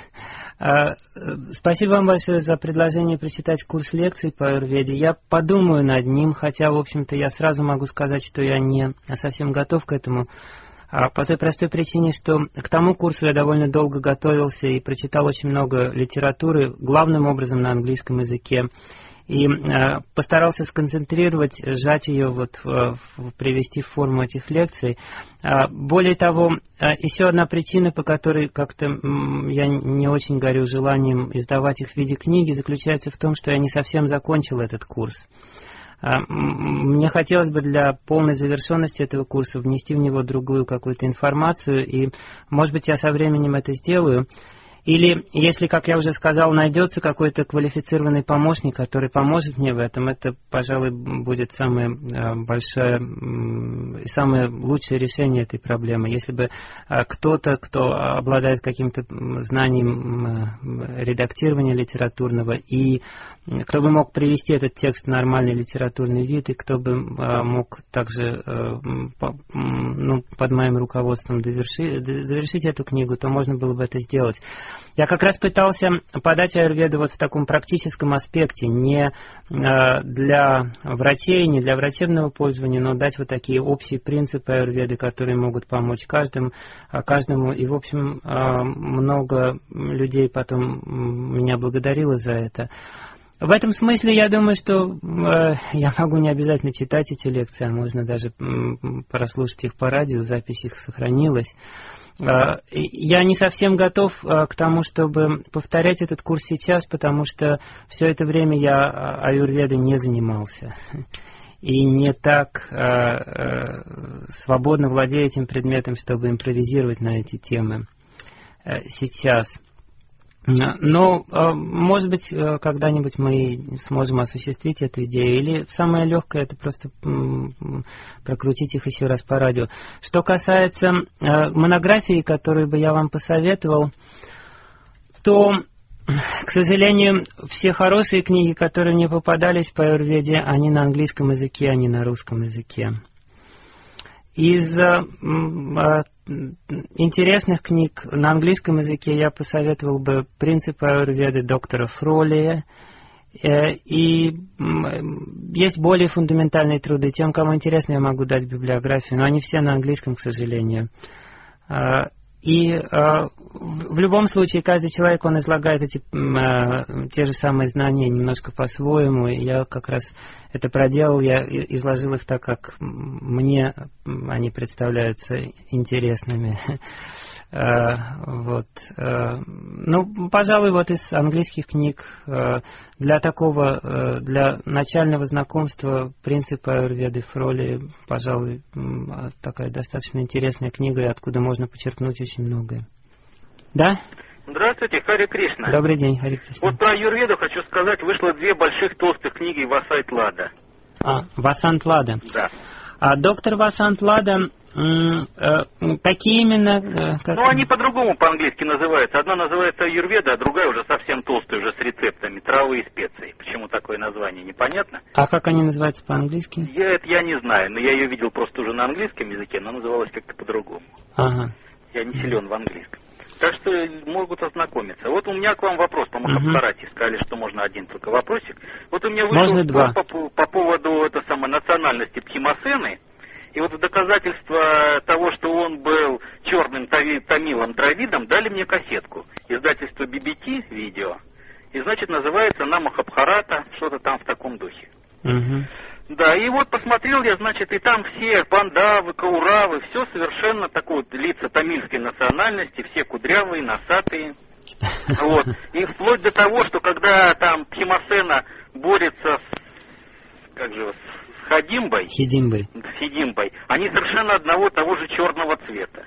Спасибо вам большое за предложение прочитать курс лекций по аюрведе. Я подумаю над ним, хотя, в общем-то, я сразу могу сказать, что я не совсем готов к этому. По той простой причине, что к тому курсу я довольно долго готовился и прочитал очень много литературы, главным образом на английском языке. И э, постарался сконцентрировать, сжать ее, вот, в, в, привести в форму этих лекций. А, более того, э, еще одна причина, по которой как-то м, я не очень горю желанием издавать их в виде книги, заключается в том, что я не совсем закончил этот курс. А, мне хотелось бы для полной завершенности этого курса внести в него другую какую-то информацию, и, может быть, я со временем это сделаю. Или, если, как я уже сказал, найдется какой-то квалифицированный помощник, который поможет мне в этом, это, пожалуй, будет самое большое и самое лучшее решение этой проблемы. Если бы кто-то, кто обладает каким-то знанием редактирования литературного, и кто бы мог привести этот текст в нормальный литературный вид, и кто бы мог также ну, под моим руководством довершить, завершить эту книгу, то можно было бы это сделать. Я как раз пытался подать аюрведу вот в таком практическом аспекте, не для врачей, не для врачебного пользования, но дать вот такие общие принципы аюрведы, которые могут помочь каждому, каждому. И, в общем, много людей потом меня благодарило за это. В этом смысле я думаю, что э, я могу не обязательно читать эти лекции, а можно даже э, прослушать их по радио, запись их сохранилась. Э, я не совсем готов э, к тому, чтобы повторять этот курс сейчас, потому что все это время я аюрведой не занимался. И не так э, э, свободно владею этим предметом, чтобы импровизировать на эти темы э, сейчас. Но, может быть, когда-нибудь мы сможем осуществить эту идею. Или самое легкое — это просто прокрутить их еще раз по радио. Что касается монографии, которую бы я вам посоветовал, то К сожалению, все хорошие книги, которые мне попадались по аюрведе, они на английском языке, а не на русском языке. Из э, э, интересных книг на английском языке я посоветовал бы «Принципы аюрведы» доктора Фролия. Э, и э, есть более фундаментальные труды. Тем, кому интересно, я могу дать библиографию, но они все на английском, к сожалению. Э, И э, в, в любом случае каждый человек, он излагает эти э, те же самые знания немножко по-своему. Я как раз это проделал, я изложил их так, как мне они представляются интересными. э, вот. Э, ну, пожалуй, вот из английских книг э, для такого, э, для начального знакомства принципа аюрведы Фроли, пожалуй, такая достаточно интересная книга, откуда можно почерпнуть очень многое. Да? Здравствуйте, Хари Кришна. Добрый день, Хари Кришна. Вот про аюрведу хочу сказать, вышло две больших толстых книги Васант Лада. А, Васант Лада. Да. А доктор Васант Лада, м- э, какие именно? Э, как... Ну, они по-другому по-английски называются. Одна называется аюрведа, а другая уже совсем толстая, уже с рецептами, травы и специи. Почему такое название, непонятно? А как они называются по-английски? Я это я не знаю, но я ее видел просто уже на английском языке, она называлась как-то по-другому. Ага. Я не силен в английском. Так что могут ознакомиться. Вот у меня к вам вопрос по Махабхарате. Uh-huh. Сказали, что можно один только вопросик. Вот у меня вышел спор по, по поводу это самой национальности Бхимасены. И вот в доказательство того, что он был черным тамилом Дравидом, дали мне кассетку. Издательство би би ти видео. И, значит, называется она Махабхарата, что-то там в таком духе. Uh-huh. Да, и вот посмотрел я, значит, и там все пандавы, кауравы, все совершенно такое, вот, лица тамильской национальности, все кудрявые, носатые. Вот. И вплоть до того, что когда там Бхимасена борется с, как же, с Хадимбой, Хидимбой. с Хидимбой, они совершенно одного того же черного цвета.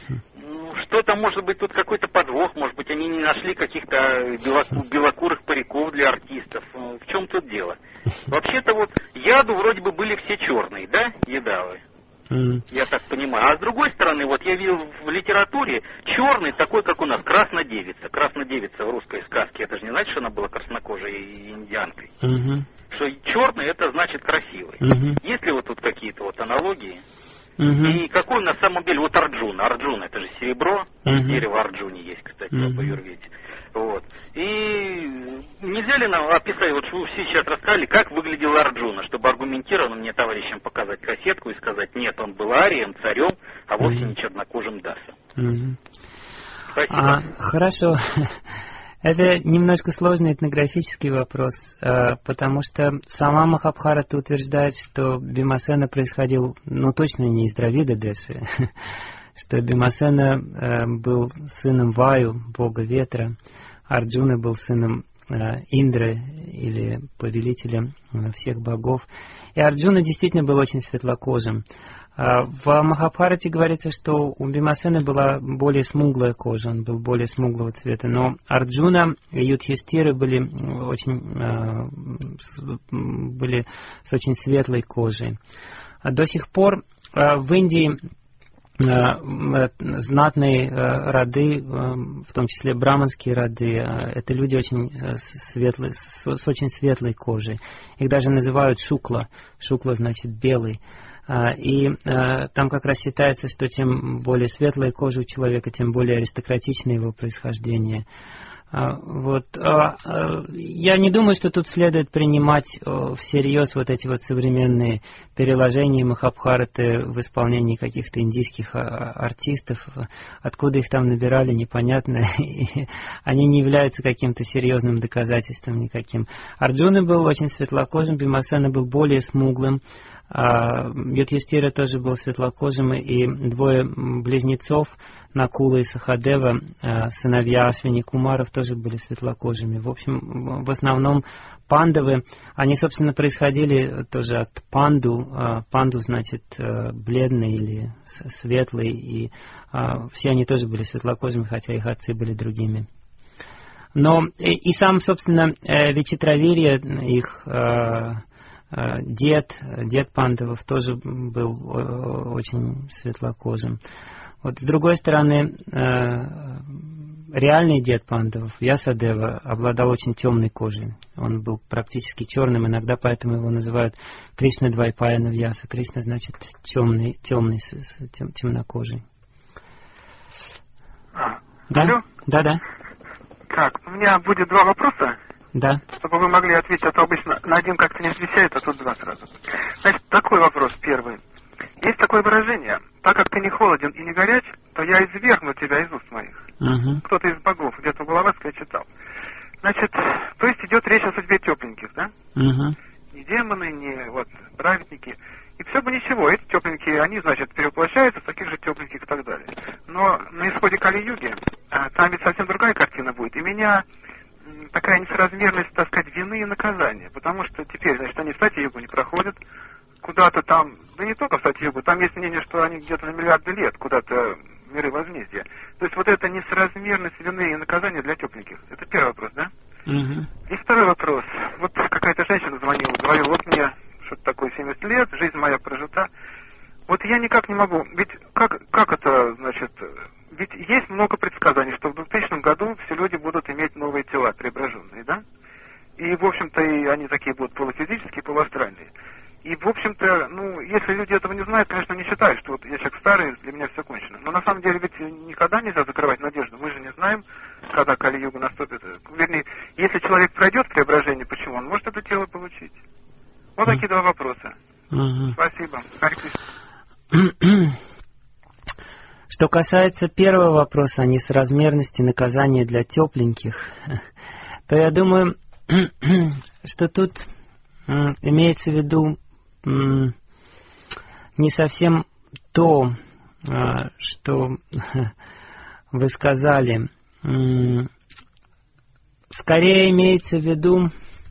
Что-то, может быть, тут какой-то подвох, может быть, они не нашли каких-то белоку, белокурых париков для артистов. В чем тут дело? Вообще-то вот яду вроде бы были все черные, да, едавы? Mm. Я так понимаю. А с другой стороны, вот я видел в литературе черный такой, как у нас, краснодевица. Краснодевица в русской сказке, это же не значит, что она была краснокожей индианкой. Mm-hmm. Что черный, это значит красивый. Mm-hmm. Есть ли вот тут какие-то вот аналогии? Uh-huh. И какой на самом деле, вот Арджуна, Арджуна это же серебро, uh-huh. дерево Арджуни есть, кстати, uh-huh. в аюрведе. Вот. И нельзя ли нам описать, вот вы все сейчас рассказали, как выглядел Арджуна, чтобы аргументированно мне товарищам показать кассетку и сказать, нет, он был арием, царем, а вовсе uh-huh. не чернокожим дасом. Uh-huh. Спасибо. А, хорошо. Это немножко сложный этнографический вопрос, потому что сама Махабхарата утверждает, что Бимасена происходил, ну, точно не из Дравида Деши, что Бимасена был сыном Ваю, бога ветра, Арджуна был сыном Индры, или повелителя всех богов. И Арджуна действительно был очень светлокожим. В Махабхарате говорится, что у Бимасены была более смуглая кожа, он был более смуглого цвета, но Арджуна и Юдхиштира были очень, были с очень светлой кожей. До сих пор в Индии знатные роды, в том числе браманские роды, это люди очень светлые, с очень светлой кожей. Их даже называют шукла. Шукла значит белый. И э, там как раз считается, что чем более светлая кожа у человека, тем более аристократичное его происхождение. А, вот, а, а, я не думаю, что тут следует принимать а, всерьез вот эти вот современные переложения Махабхараты в исполнении каких-то индийских а, артистов. Откуда их там набирали, непонятно. Они не являются каким-то серьезным доказательством никаким. Арджуна был очень светлокожим, Бимасена был более смуглым. Юдхиштира тоже был светлокожим, и двое близнецов, Накула и Сахадева, сыновья Ашвини Кумаров, тоже были светлокожими. В общем, в основном пандавы, они, собственно, происходили тоже от панду. Панду значит бледный или светлый, и все они тоже были светлокожими, хотя их отцы были другими. Но и, и сам, собственно, Вичитравирья, их Дед, дед Пандавов тоже был очень светлокожим. Вот с другой стороны, реальный дед Пандавов, Вьясадева, обладал очень темной кожей. Он был практически черным, иногда поэтому его называют Кришна Двайпаяна Вьяса. Кришна значит темный, темный, тем, темнокожий. А, да? Алло? Да, да. Так, у меня будет два вопроса. Да. Чтобы вы могли ответить, а то обычно на один как-то не отвечает, а тут два сразу. Значит, такой вопрос первый. Есть такое выражение: так как ты не холоден и не горяч, то я извергну тебя из уст моих. Uh-huh. Кто-то из богов, где-то в Головацкой читал. Значит, то есть идет речь о судьбе тепленьких, да? Uh-huh. Не демоны, не вот праведники. И все бы ничего, эти тепленькие, они, значит, перевоплощаются в таких же тепленьких и так далее. Но на исходе Кали-юги там ведь совсем другая картина будет. И меня такая несоразмерность, так сказать, вины и наказания. Потому что теперь, значит, они в Сати-югу не проходят, куда-то там, да не только в Сати-югу, там есть мнение, что они где-то на миллиарды лет, куда-то в миры возмездия. То есть вот это несоразмерность вины и наказания для тепленьких. Это первый вопрос, да? Uh-huh. И второй вопрос. Вот какая-то женщина звонила, говорила, вот мне что-то такое семьдесят лет, жизнь моя прожита. Вот я никак не могу, ведь как, как это, значит, ведь есть много предсказаний, что в двухтысячном году все люди будут иметь новые тела, преображенные, да? И, в общем-то, и они такие будут полуфизические, полуастральные. И, в общем-то, ну, если люди этого не знают, конечно, не считают, что вот я человек старый, для меня все кончено. Но на самом деле ведь никогда нельзя закрывать надежду. Мы же не знаем, когда Кали-юга наступит. Вернее, если человек пройдет преображение, почему? Он может это тело получить. Вот такие два вопроса. Uh-huh. Спасибо. Харе Кришна. Что касается первого вопроса о несоразмерности наказания для тепленьких, то я думаю, что тут имеется в виду не совсем то, что вы сказали. Скорее имеется в виду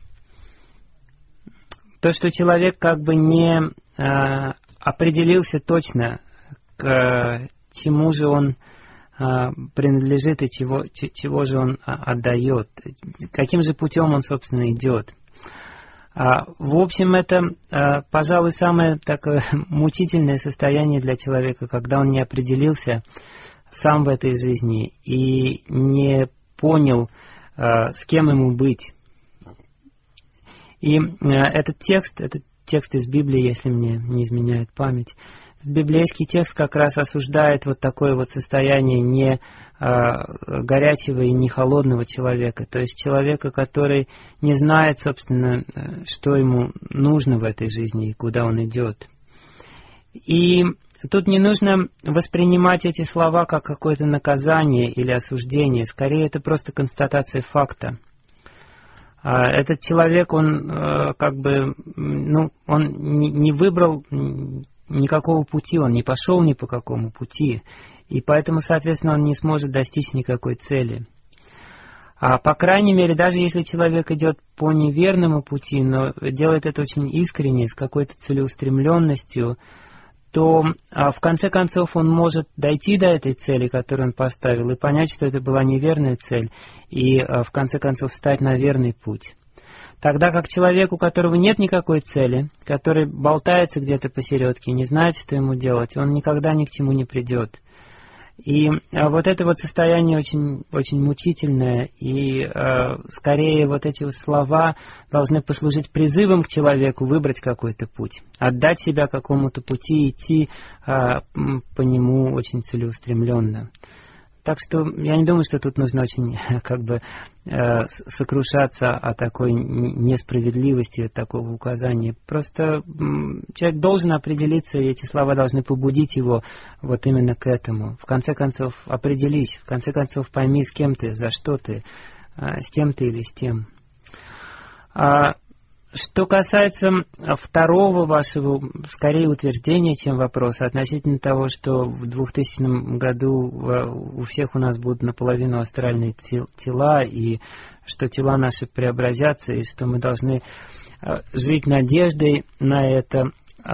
то, что человек как бы не э, определился точно, к чему же он э, принадлежит и чего, ч, чего же он отдает, каким же путем он, собственно, идет. А, в общем, это, э, пожалуй, самое такое мучительное состояние для человека, когда он не определился сам в этой жизни и не понял, э, с кем ему быть. И э, этот текст, этот текст из Библии, если мне не изменяет память, библейский текст как раз осуждает вот такое вот состояние не э, горячего и не холодного человека, то есть человека, который не знает, собственно, что ему нужно в этой жизни и куда он идет. И тут не нужно воспринимать эти слова как какое-то наказание или осуждение, скорее это просто констатация факта. Этот человек, он как бы, ну, он не выбрал никакого пути, он не пошел ни по какому пути, и поэтому, соответственно, он не сможет достичь никакой цели. А по крайней мере, даже если человек идет по неверному пути, но делает это очень искренне, с какой-то целеустремленностью, то а, в конце концов он может дойти до этой цели, которую он поставил, и понять, что это была неверная цель, и а, в конце концов встать на верный путь. Тогда как человек, у которого нет никакой цели, который болтается где-то посередке, не знает, что ему делать, он никогда ни к чему не придет. И а, вот это вот состояние очень, очень мучительное, и а, скорее вот эти вот слова должны послужить призывом к человеку выбрать какой-то путь, отдать себя какому-то пути, идти а, по нему очень целеустремленно. Так что я не думаю, что тут нужно очень как бы э, сокрушаться о такой несправедливости, такого указания. Просто м, человек должен определиться, и эти слова должны побудить его вот именно к этому. В конце концов, определись, в конце концов, пойми, с кем ты, за что ты, э, с тем ты или с тем. А, что касается второго вашего, скорее, утверждения, чем вопроса, относительно того, что в двухтысячном году у всех у нас будут наполовину астральные тела, и что тела наши преобразятся, и что мы должны жить надеждой на это.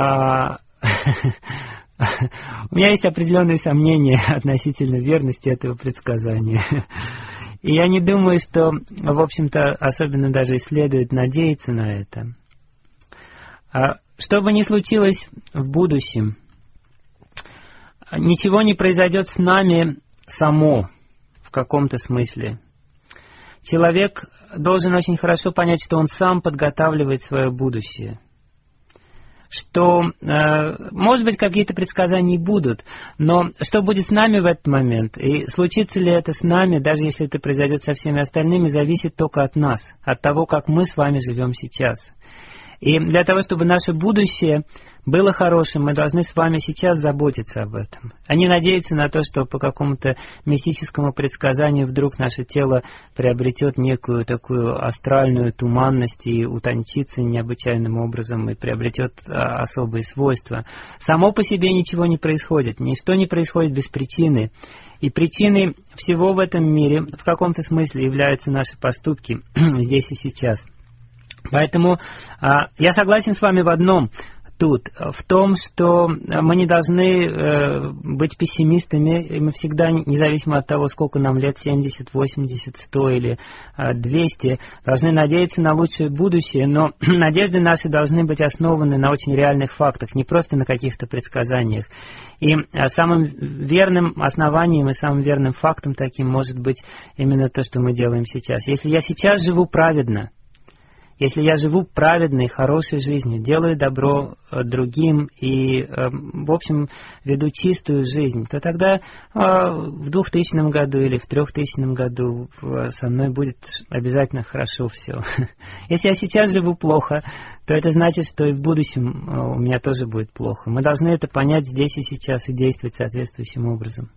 У меня есть определенные сомнения относительно верности этого предсказания. И я не думаю, что, в общем-то, особенно даже и следует надеяться на это. Что бы ни случилось в будущем, ничего не произойдет с нами само. В каком-то смысле. Человек должен очень хорошо понять, что он сам подготавливает свое будущее. Что, э, может быть, какие-то предсказания будут, но что будет с нами в этот момент, и случится ли это с нами, даже если это произойдет со всеми остальными, зависит только от нас, от того, как мы с вами живем сейчас. И для того, чтобы наше будущее было хорошим, мы должны с вами сейчас заботиться об этом, а не надеяться на то, что по какому-то мистическому предсказанию вдруг наше тело приобретет некую такую астральную туманность и утончится необычайным образом и приобретет а, особые свойства. Само по себе ничего не происходит, ничто не происходит без причины. И причиной всего в этом мире в каком-то смысле являются наши поступки здесь и сейчас. Поэтому а, я согласен с вами в одном тут, в том, что мы не должны э, быть пессимистами, и мы всегда, независимо от того, сколько нам лет, семьдесят, восемьдесят, сто или э, двести, должны надеяться на лучшее будущее, но надежды наши должны быть основаны на очень реальных фактах, не просто на каких-то предсказаниях. И э, самым верным основанием и самым верным фактом таким может быть именно то, что мы делаем сейчас. Если я сейчас живу праведно, если я живу праведной, хорошей жизнью, делаю добро другим и, в общем, веду чистую жизнь, то тогда в двухтысячном году или в трехтысячном году со мной будет обязательно хорошо все. Если я сейчас живу плохо, то это значит, что и в будущем у меня тоже будет плохо. Мы должны это понять здесь и сейчас и действовать соответствующим образом.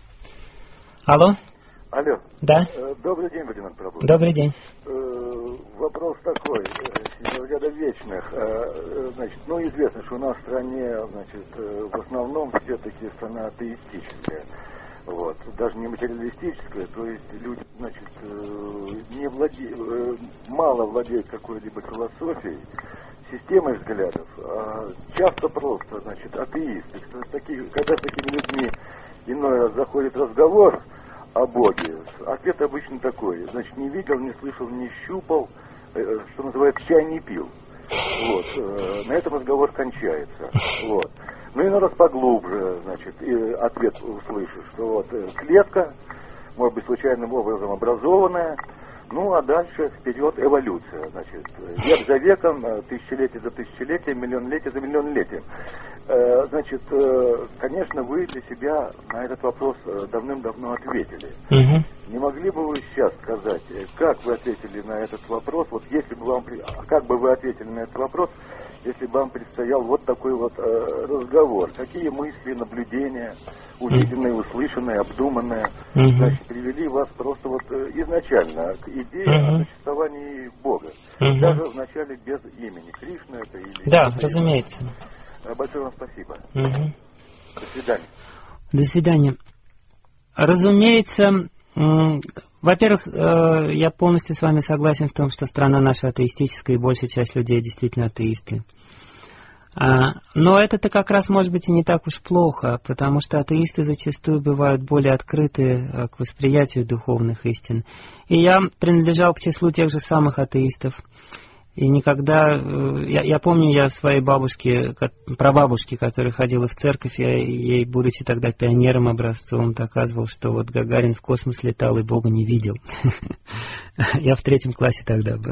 Алло? Алло. Да. Добрый день, Владимир Прабу. Добрый день. Вопрос такой, из ряда вечных. Значит, ну, известно, что у нас в стране, значит, в основном все-таки страна атеистическая. Вот. Даже не материалистическая, то есть люди, значит, не владе... мало владеют какой-либо философией, системой взглядов, а часто просто, значит, атеисты. Такие, когда с такими людьми иной раз заходит разговор о Боге, ответ обычно такой, значит, не видел, не слышал, не щупал, что называется, чай не пил. Вот. На этом разговор кончается. Вот. Ну и на раз поглубже, значит, и ответ услышишь, что вот клетка, может быть, случайным образом образованная, ну а дальше вперед эволюция, значит, век за веком, тысячелетие за тысячелетием, миллионлетие за миллионлетием. Значит, конечно, вы для себя на этот вопрос давным-давно ответили. Угу. Не могли бы вы сейчас сказать, как вы ответили на этот вопрос, вот если бы вам, как бы вы ответили на этот вопрос, если бы вам предстоял вот такой вот э, разговор? Какие мысли, наблюдения, увиденные, услышанные, обдуманные, mm-hmm. значит, привели вас просто вот э, изначально к идее mm-hmm. о существовании Бога? Mm-hmm. Даже вначале без имени. Кришна это или... Да, разумеется. Большое вам спасибо. Mm-hmm. До свидания. До свидания. Разумеется, во-первых, я полностью с вами согласен в том, что страна наша атеистическая, и большая часть людей действительно атеисты. Но это-то как раз может быть и не так уж плохо, потому что атеисты зачастую бывают более открыты к восприятию духовных истин. И я принадлежал к числу тех же самых атеистов. И никогда... Я, я помню, я своей бабушке, прабабушке, которая ходила в церковь, я ей, будучи тогда пионером образцовым, доказывал, что вот Гагарин в космос летал и Бога не видел. Я в третьем классе тогда был.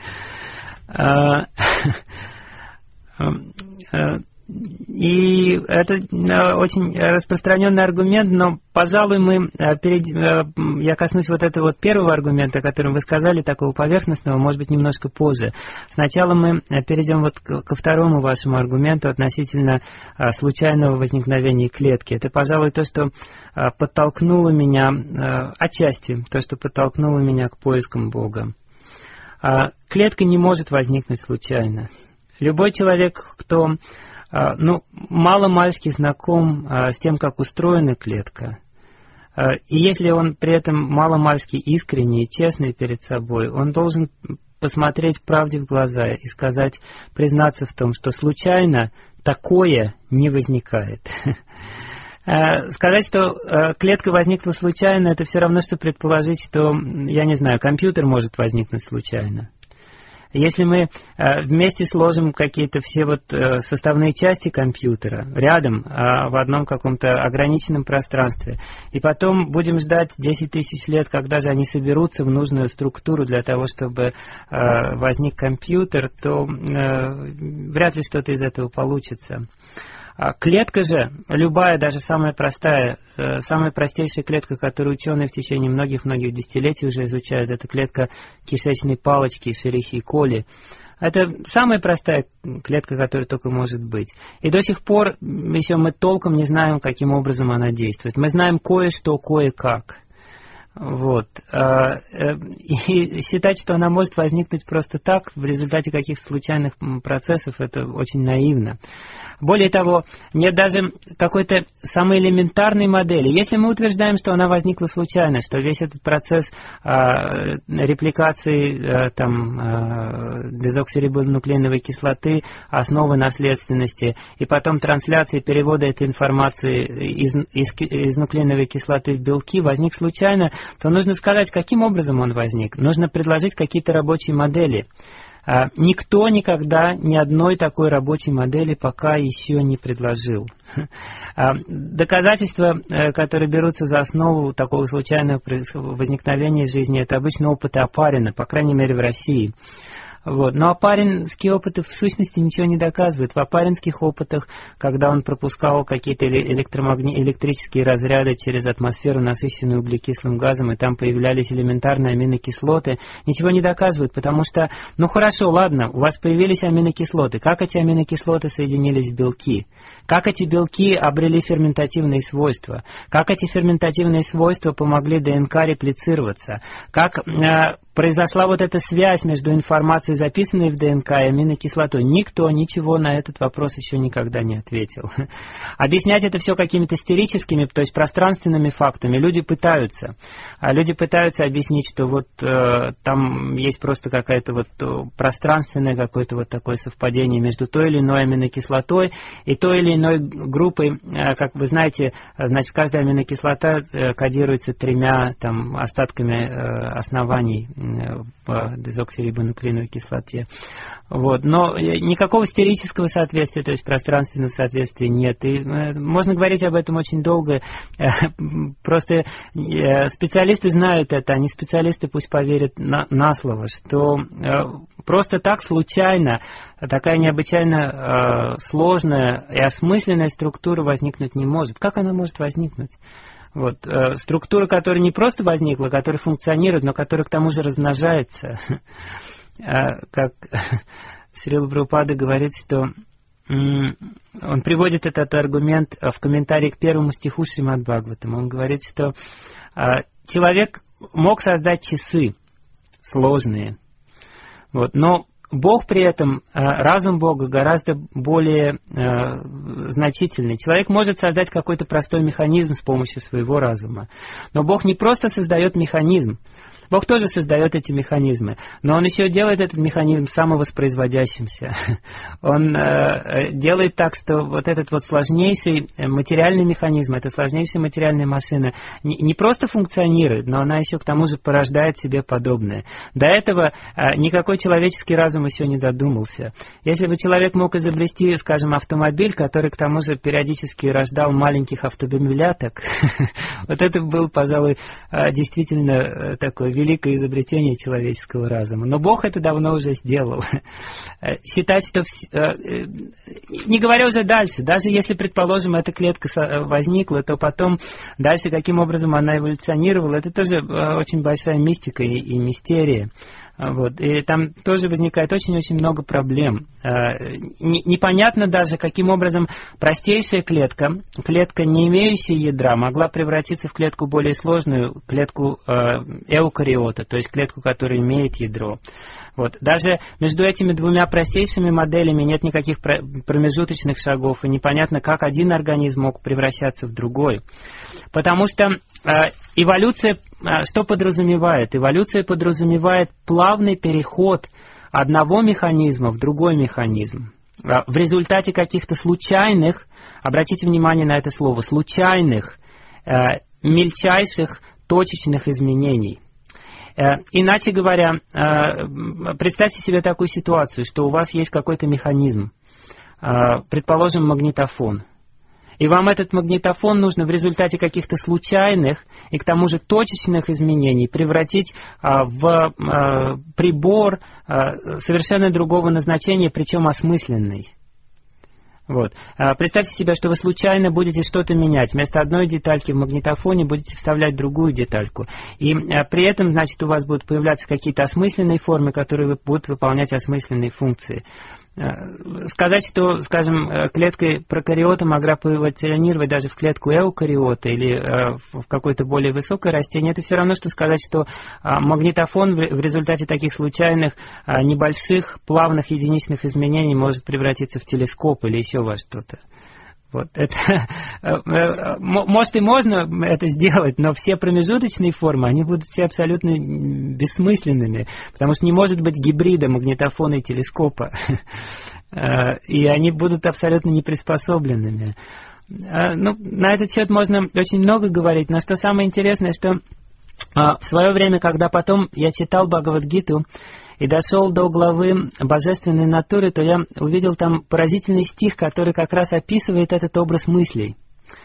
И это очень распространенный аргумент, но, пожалуй, мы перед... я коснусь вот этого вот первого аргумента, о котором вы сказали, такого поверхностного, может быть, немножко позже. Сначала мы перейдем вот ко второму вашему аргументу относительно случайного возникновения клетки. Это, пожалуй, то, что подтолкнуло меня, отчасти, то, что подтолкнуло меня к поискам Бога. Клетка не может возникнуть случайно. Любой человек, кто... ну, мало-мальски знаком а, с тем, как устроена клетка. А, и если он при этом мало-мальски искренний и честный перед собой, он должен посмотреть правде в глаза и сказать, признаться в том, что случайно такое не возникает. А, сказать, что а, клетка возникла случайно, это все равно, что предположить, что, я не знаю, компьютер может возникнуть случайно. Если мы вместе сложим какие-то все вот составные части компьютера рядом, в одном каком-то ограниченном пространстве, и потом будем ждать десять тысяч лет, когда же они соберутся в нужную структуру для того, чтобы возник компьютер, то вряд ли что-то из этого получится. Клетка же, любая, даже самая простая, самая простейшая клетка, которую ученые в течение многих-многих десятилетий уже изучают, это клетка кишечной палочки, Escherichia coli. Это самая простая клетка, которая только может быть. И до сих пор еще мы толком не знаем, каким образом она действует. Мы знаем кое-что, кое-как. Вот. И считать, что она может возникнуть просто так, в результате каких-то случайных процессов, это очень наивно. Более того, нет даже какой-то самой элементарной модели. Если мы утверждаем, что она возникла случайно, что весь этот процесс э, репликации э, там, э, дезоксирибонуклеиновой кислоты, основы наследственности, и потом трансляции, перевода этой информации из, из, из нуклеиновой кислоты в белки возник случайно, то нужно сказать, каким образом он возник. Нужно предложить какие-то рабочие модели. Никто никогда ни одной такой рабочей модели пока еще не предложил. Доказательства, которые берутся за основу такого случайного возникновения жизни, это обычно опыты Опарина, по крайней мере в России. Вот. Но опаринские опыты в сущности ничего не доказывают. В опаринских опытах, когда он пропускал какие-то электромагни... электрические разряды через атмосферу, насыщенную углекислым газом, и там появлялись элементарные аминокислоты, ничего не доказывают, потому что, ну хорошо, ладно, у вас появились аминокислоты. Как эти аминокислоты соединились в белки? Как эти белки обрели ферментативные свойства? Как эти ферментативные свойства помогли ДНК реплицироваться? Как э, произошла вот эта связь между информацией, записанной в ДНК, и аминокислотой? Никто ничего на этот вопрос еще никогда не ответил. Объяснять это все какими-то стерическими, то есть пространственными фактами люди пытаются. А люди пытаются объяснить, что вот э, там есть просто какая-то вот пространственное какое-то вот такое совпадение между той или иной аминокислотой и той или иной группой. Как вы знаете, значит, каждая аминокислота кодируется тремя там остатками оснований в дезоксирибонуклеиновой кислоте. Вот. Но никакого стерического соответствия, то есть пространственного соответствия нет. И можно говорить об этом очень долго. Просто специалисты знают это, а не специалисты пусть поверят на, на слово, что просто так случайно такая необычайно сложная и осмысленная структура возникнуть не может. Как она может возникнуть? Вот. Структура, которая не просто возникла, которая функционирует, но которая к тому же размножается. Как Шрила Прабхупада говорит, что он приводит этот аргумент в комментарии к первому стиху Шримад Бхагаватам. Он говорит, что человек мог создать часы сложные, вот, но Бог при этом, разум Бога гораздо более э, значительный. Человек может создать какой-то простой механизм с помощью своего разума. Но Бог не просто создает механизм. Бог тоже создает эти механизмы, но Он еще делает этот механизм самовоспроизводящимся. Он э, делает так, что вот этот вот сложнейший материальный механизм, эта сложнейшая материальная машина не, не просто функционирует, но она еще к тому же порождает себе подобное. До этого э, никакой человеческий разум еще не додумался. Если бы человек мог изобрести, скажем, автомобиль, который к тому же периодически рождал маленьких автобомиляток, вот это был, пожалуй, действительно такой великое изобретение человеческого разума. Но Бог это давно уже сделал. Считать, что... Не говоря уже дальше, даже если, предположим, эта клетка возникла, то потом дальше каким образом она эволюционировала, это тоже очень большая мистика и, и мистерия. Вот. И там тоже возникает очень-очень много проблем. Непонятно даже, каким образом простейшая клетка, клетка, не имеющая ядра, могла превратиться в клетку более сложную, клетку эукариота, то есть клетку, которая имеет ядро. Вот. Даже между этими двумя простейшими моделями нет никаких промежуточных шагов, и непонятно, как один организм мог превращаться в другой. Потому что э, эволюция э, что подразумевает? Эволюция подразумевает плавный переход одного механизма в другой механизм. Э, в результате каких-то случайных, обратите внимание на это слово, случайных, э, мельчайших точечных изменений. Иначе говоря, представьте себе такую ситуацию, что у вас есть какой-то механизм, предположим, магнитофон. И вам этот магнитофон нужно в результате каких-то случайных и к тому же точечных изменений превратить а, в а, прибор а, совершенно другого назначения, причем осмысленный. Вот. А, представьте себе, что вы случайно будете что-то менять. Вместо одной детальки в магнитофоне будете вставлять другую детальку. И а, при этом, значит, у вас будут появляться какие-то осмысленные формы, которые будут выполнять осмысленные функции. Сказать, что, скажем, клеткой прокариота могла эволюционировать даже в клетку эукариота или э, в какое-то более высокое растение, это все равно, что сказать, что э, магнитофон в, в результате таких случайных, э, небольших, плавных единичных изменений может превратиться в телескоп или еще во что-то. Вот это, может и можно это сделать, но все промежуточные формы, они будут все абсолютно бессмысленными, потому что не может быть гибрида магнитофона и телескопа, и они будут абсолютно неприспособленными. Ну, на этот счет можно очень много говорить, но что самое интересное, что в свое время, когда потом я читал Бхагавад-гиту, и дошел до главы божественной натуры, то я увидел там поразительный стих, который как раз описывает этот образ мыслей.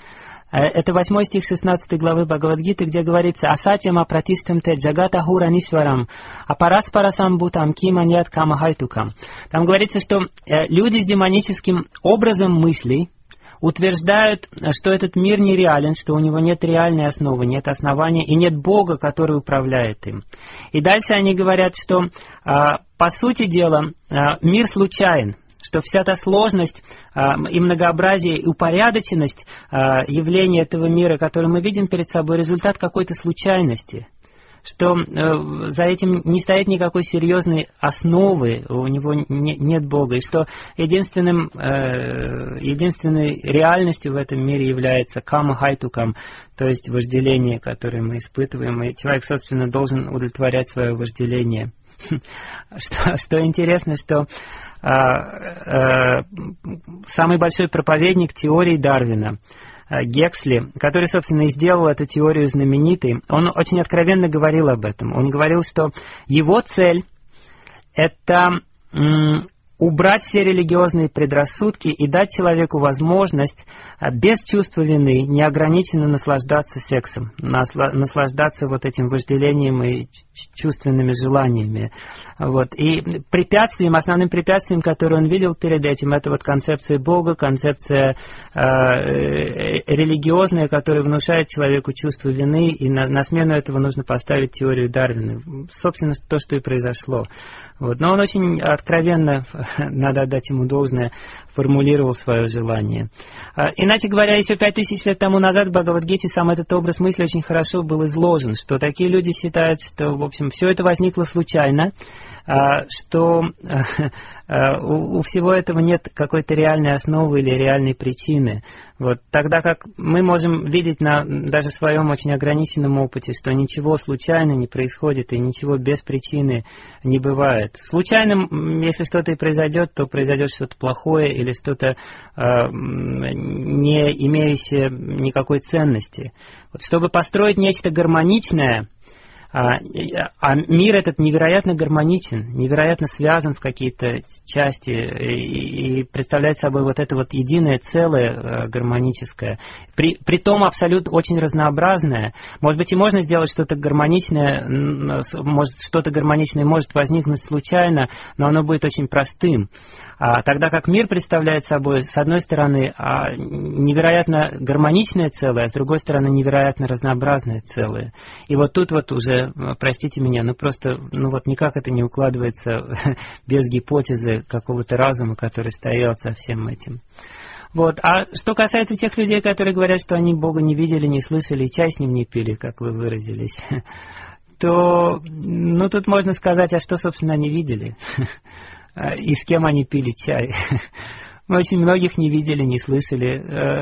Это восьмой стих шестнадцатой главы Бхагавад-гиты, где говорится «Асатьям апратиштам те джагата хуранишварам, апараспарасам бутам киманьят камахайтукам». Там говорится, что люди с демоническим образом мыслей утверждают, что этот мир нереален, что у него нет реальной основы, нет основания и нет Бога, который управляет им. И дальше они говорят, что по сути дела мир случайен, что вся та сложность и многообразие, и упорядоченность явления этого мира, который мы видим перед собой, результат какой-то случайности. Что э, за этим не стоит никакой серьезной основы, у него не, нет Бога, и что единственным, э, единственной реальностью в этом мире является кама-хайтукам, то есть вожделение, которое мы испытываем, и человек, собственно, должен удовлетворять свое вожделение. Что, что интересно, что э, э, самый большой проповедник теории Дарвина, Гексли, который, собственно, и сделал эту теорию знаменитой, он очень откровенно говорил об этом. Он говорил, что его цель – это м, убрать все религиозные предрассудки и дать человеку возможность без чувства вины неограниченно наслаждаться сексом, наслаждаться вот этим вожделением и чувственными желаниями. Вот. И препятствием, основным препятствием, которое он видел перед этим, это вот концепция Бога, концепция э, религиозная, которая внушает человеку чувство вины, и на, на смену этого нужно поставить теорию Дарвина. Собственно, то, что и произошло. Вот. Но он очень откровенно, надо отдать ему должное, формулировал свое желание. Иначе говоря, еще пять тысяч лет тому назад в Бхагавад-гите сам этот образ мысли очень хорошо был изложен, что такие люди считают, что, в общем, все это возникло случайно, что у всего этого нет какой-то реальной основы или реальной причины. Вот. Тогда как мы можем видеть на даже своем очень ограниченном опыте, что ничего случайно не происходит и ничего без причины не бывает. Случайно, если что-то и произойдет, то произойдет что-то плохое или что-то э, не имеющее никакой ценности. Вот, чтобы построить нечто гармоничное, А, а мир этот невероятно гармоничен, невероятно связан в какие-то части и, и представляет собой вот это вот единое целое гармоническое, при, при том абсолютно очень разнообразное. Может быть, и можно сделать что-то гармоничное, может, что-то гармоничное может возникнуть случайно, но оно будет очень простым. А, тогда как мир представляет собой, с одной стороны, а, невероятно гармоничное целое, а с другой стороны, невероятно разнообразное целое. И вот тут вот уже, простите меня, ну просто, ну вот никак это не укладывается без гипотезы какого-то разума, который стоял за всем этим. Вот. А что касается тех людей, которые говорят, что они Бога не видели, не слышали, и чай с ним не пили, как вы выразились, то, ну тут можно сказать, а что, собственно, они видели? И с кем они пили чай. Мы очень многих не видели, не слышали,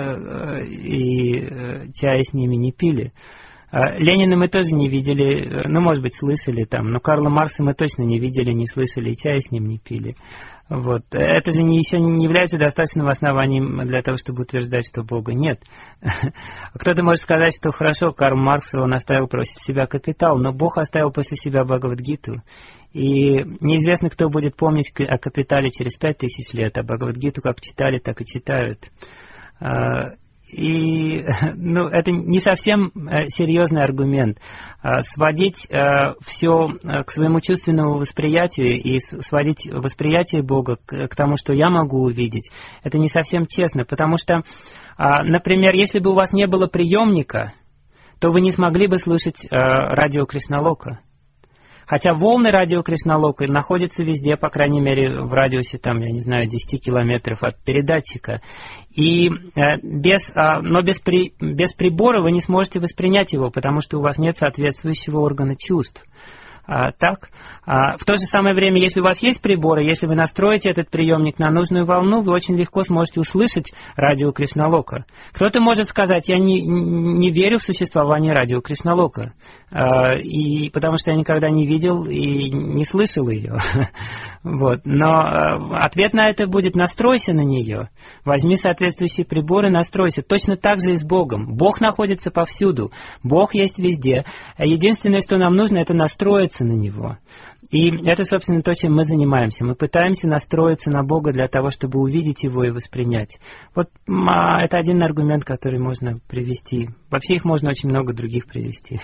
и чая с ними не пили. Ленина мы тоже не видели, ну, может быть, слышали там, но Карла Маркса мы точно не видели, не слышали, и чая с ним не пили. Вот. Это же не, еще не является достаточным основанием для того, чтобы утверждать, что Бога нет. Кто-то может сказать, что хорошо, Карл Маркс, он оставил после себя «Капитал», но Бог оставил после себя Бхагавад-гиту. И неизвестно, кто будет помнить о «Капитале» через пять тысяч лет, а Бхагавад-гиту как читали, так и читают. И ну, это не совсем серьезный аргумент. Сводить все к своему чувственному восприятию и сводить восприятие Бога к тому, что я могу увидеть, это не совсем честно. Потому что, например, если бы у вас не было приемника, то вы не смогли бы слышать радио Кришналока. Хотя волны радио Кришналока находятся везде, по крайней мере, в радиусе, там, я не знаю, десять километров от передатчика. И, э, без, э, но без, при, без прибора вы не сможете воспринять его, потому что у вас нет соответствующего органа чувств. А, так? А, в то же самое время, если у вас есть приборы, если вы настроите этот приемник на нужную волну, вы очень легко сможете услышать радио Кришналока. Кто-то может сказать, я не, не верю в существование радио Кришналока, а, и, потому что я никогда не видел и не слышал ее. Вот. Но а, ответ на это будет: настройся на нее, возьми соответствующие приборы, настройся. Точно так же и с Богом. Бог находится повсюду, Бог есть везде. Единственное, что нам нужно, это настроиться на Него. И это, собственно, то, чем мы занимаемся. Мы пытаемся настроиться на Бога для того, чтобы увидеть Его и воспринять. Вот а, это один аргумент, который можно привести. Вообще их можно очень много других привести.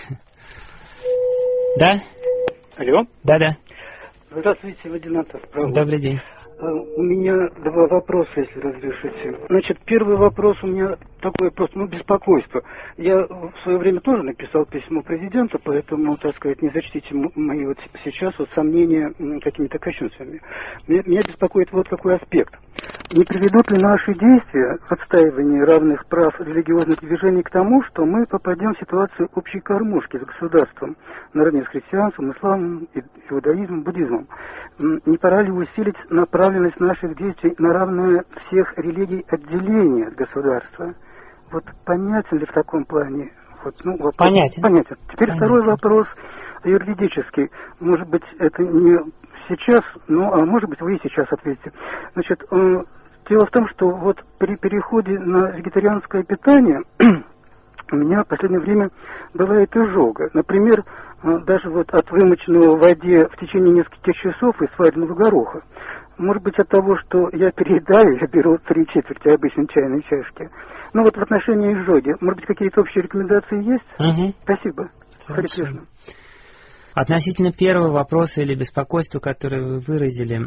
Да? Алло? Да-да. Здравствуйте, Вадинатов. Добрый день. У меня два вопроса, если разрешите. Значит, первый вопрос у меня такой просто, ну, беспокойство. Я в свое время тоже написал письмо президенту, поэтому, так сказать, не зачтите мои вот сейчас вот сомнения какими-то кощунствами. Меня, меня беспокоит вот какой аспект. Не приведут ли наши действия в отстаивании равных прав религиозных движений к тому, что мы попадем в ситуацию общей кормушки с государством, наравне с христианством, исламом, иудаизмом, буддизмом? Не пора ли усилить направленность наших действий на равное всех религий отделение от государства? Вот понятен ли в таком плане? Вот, ну, вопрос, понятен. Понятен. Теперь понятен. Второй вопрос юридический. Может быть, это не сейчас, ну, а может быть, вы и сейчас ответите. Значит, э, дело в том, что вот при переходе на вегетарианское питание у меня в последнее время бывает изжога. Например, э, даже вот от вымоченного в воде в течение нескольких часов и сваренного гороха. Может быть, от того, что я переедаю, я беру три четверти обычной чайной чашки. Ну вот в отношении изжоги, может быть, какие-то общие рекомендации есть? Угу. Спасибо. Харе Кришна. Относительно первого вопроса или беспокойства, которое вы выразили,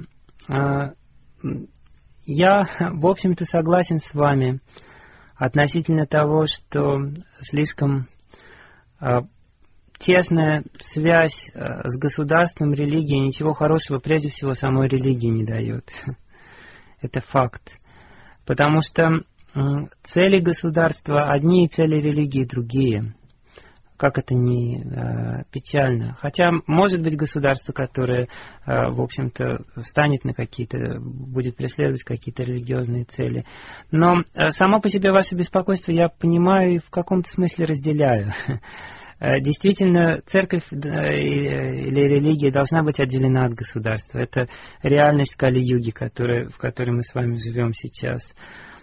я, в общем-то, согласен с вами относительно того, что слишком тесная связь с государством, религией ничего хорошего, прежде всего, самой религии не дает. Это факт. Потому что цели государства одни, и цели религии другие. Как это ни э, печально. Хотя, может быть, государство, которое, э, в общем-то, встанет на какие-то, будет преследовать какие-то религиозные цели. Но э, само по себе ваше беспокойство я понимаю и в каком-то смысле разделяю. Действительно, церковь или религия должна быть отделена от государства. Это реальность Кали-юги, которая, в которой мы с вами живем сейчас.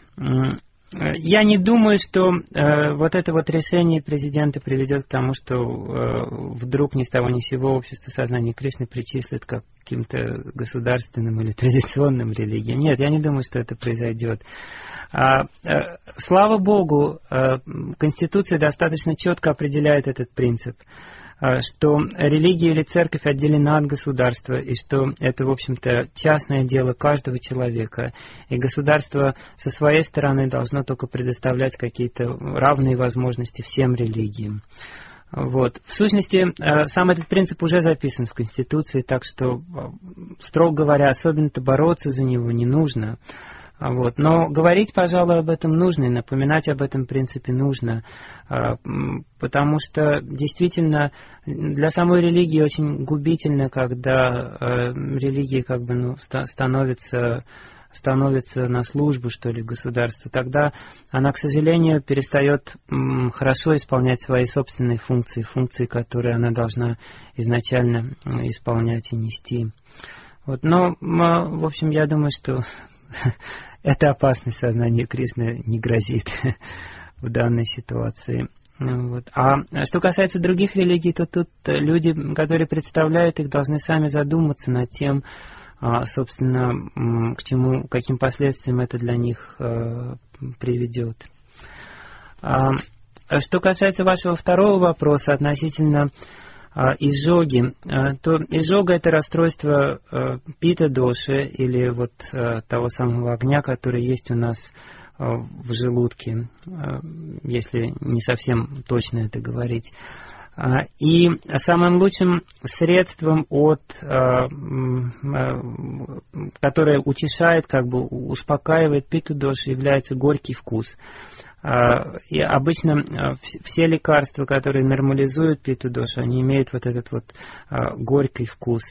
Я не думаю, что э, вот это вот решение президента приведет к тому, что э, вдруг ни с того ни с сего общество сознания Кришны причислит к каким-то государственным или традиционным религиям. Нет, я не думаю, что это произойдет. А, э, слава Богу, э, Конституция достаточно четко определяет этот принцип, что религия или церковь отделена от государства, и что это, в общем-то, частное дело каждого человека. И государство со своей стороны должно только предоставлять какие-то равные возможности всем религиям. Вот. В сущности, сам этот принцип уже записан в Конституции, так что, строго говоря, особенно-то бороться за него не нужно. Вот. Но говорить, пожалуй, об этом нужно, и напоминать об этом принципе нужно, потому что действительно для самой религии очень губительно, когда религия как бы, ну, становится, становится на службу, что ли, государству. Тогда она, к сожалению, перестает хорошо исполнять свои собственные функции, функции, которые она должна изначально исполнять и нести. Вот, но, в общем, я думаю, что эта опасность сознанию Кришны не грозит в данной ситуации. Вот. А что касается других религий, то тут люди, которые представляют их, должны сами задуматься над тем, собственно, к чему, каким последствиям это для них приведет. Что касается вашего второго вопроса относительно изжоги, то изжога — это расстройство пита-доши или вот того самого огня, который есть у нас в желудке, если не совсем точно это говорить. И самым лучшим средством, от, которое утешает, как бы успокаивает питу-доши, является горький вкус. И обычно все лекарства, которые нормализуют питу-дошу, они имеют вот этот вот горький вкус.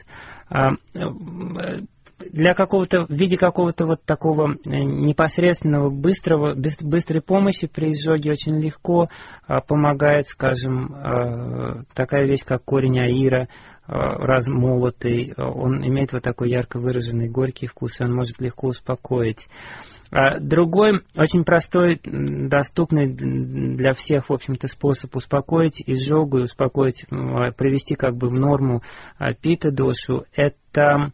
Для какого-то, в виде какого-то вот такого непосредственного, быстрого, быстрой помощи при изжоге очень легко помогает, скажем, такая вещь, как корень аира, размолотый. Он имеет вот такой ярко выраженный горький вкус, и он может легко успокоить. Другой, очень простой, доступный для всех, в общем-то, способ успокоить изжогу и успокоить, привести как бы в норму пита-дошу, это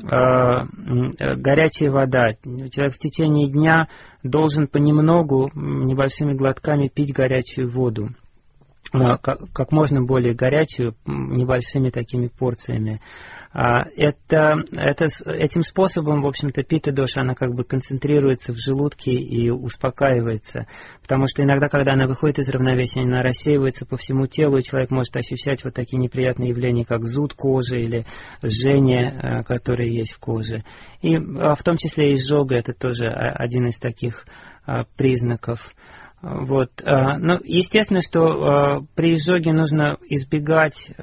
горячая вода. Человек в течение дня должен понемногу, небольшими глотками пить горячую воду. Как, как можно более горячую, небольшими такими порциями. Это, это, этим способом, в общем-то, пита-доша, она как бы концентрируется в желудке и успокаивается. Потому что иногда, когда она выходит из равновесия, она рассеивается по всему телу, и человек может ощущать вот такие неприятные явления, как зуд кожи или жжение, которое есть в коже. И в том числе и изжога, это тоже один из таких признаков. Вот. Ну, естественно, что при изжоге нужно избегать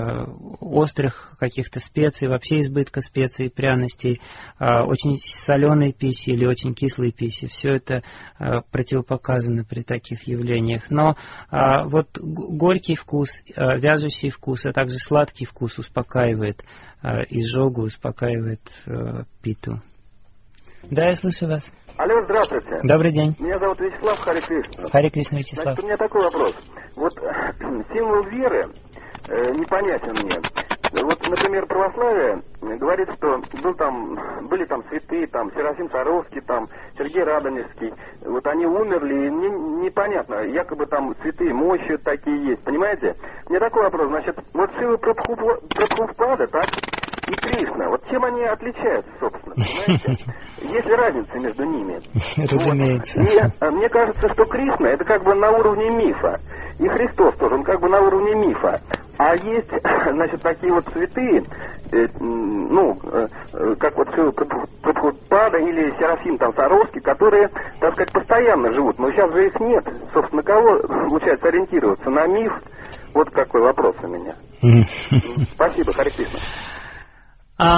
острых каких-то специй, вообще избытка специй, пряностей, очень соленой пищи или очень кислой пищи. Все это противопоказано при таких явлениях. Но вот горький вкус, вяжущий вкус, а также сладкий вкус успокаивает изжогу, успокаивает питу. Да, я слышу вас. Алло, здравствуйте. Добрый день. Меня зовут Вячеслав, Харе Кришна. Харе Кришна, Вячеслав. Значит, у меня такой вопрос. Вот символ веры э, непонятен мне. Вот, например, православие говорит, что был там, были там святые, там, Серафим Саровский, там, Сергей Радонежский. Вот они умерли, и не, непонятно, якобы там святые мощи такие есть, понимаете? У меня такой вопрос, значит, вот Шива Прабхупада, так, и Кришна, вот чем они отличаются, собственно, понимаете? Есть ли разница между ними? Разумеется. Вот. Мне, мне кажется, что Кришна это как бы на уровне мифа, и Христос тоже, он как бы на уровне мифа. А есть, значит, такие вот святые, э, ну, э, как вот Прабхупада или Серафим там Саровский, которые, так сказать, постоянно живут. Но сейчас же их нет. Собственно, на кого получается ориентироваться? На миф? Вот какой вопрос у меня. Спасибо, Харе Кришна. А,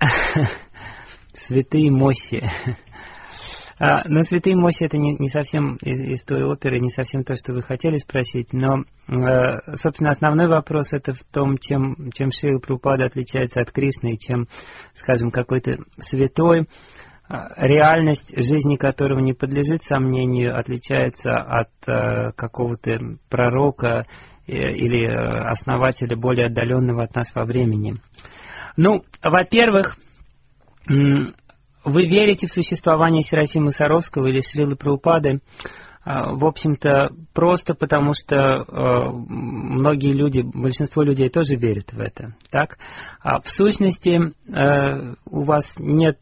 святые мощи. А, но святые мощи это не, не совсем из, из той оперы, не совсем то, что вы хотели спросить. Но, э, собственно, основной вопрос это в том, чем, чем Шрила Прабхупада отличается от Кришны, и чем, скажем, какой-то святой, реальность жизни которого не подлежит сомнению, отличается от э, какого-то пророка э, или основателя более отдаленного от нас во времени. Ну, во-первых, вы верите в существование Серафима Саровского или Шрилы Прабхупады, в общем-то, просто потому что многие люди, большинство людей тоже верят в это, так? А в сущности, у вас нет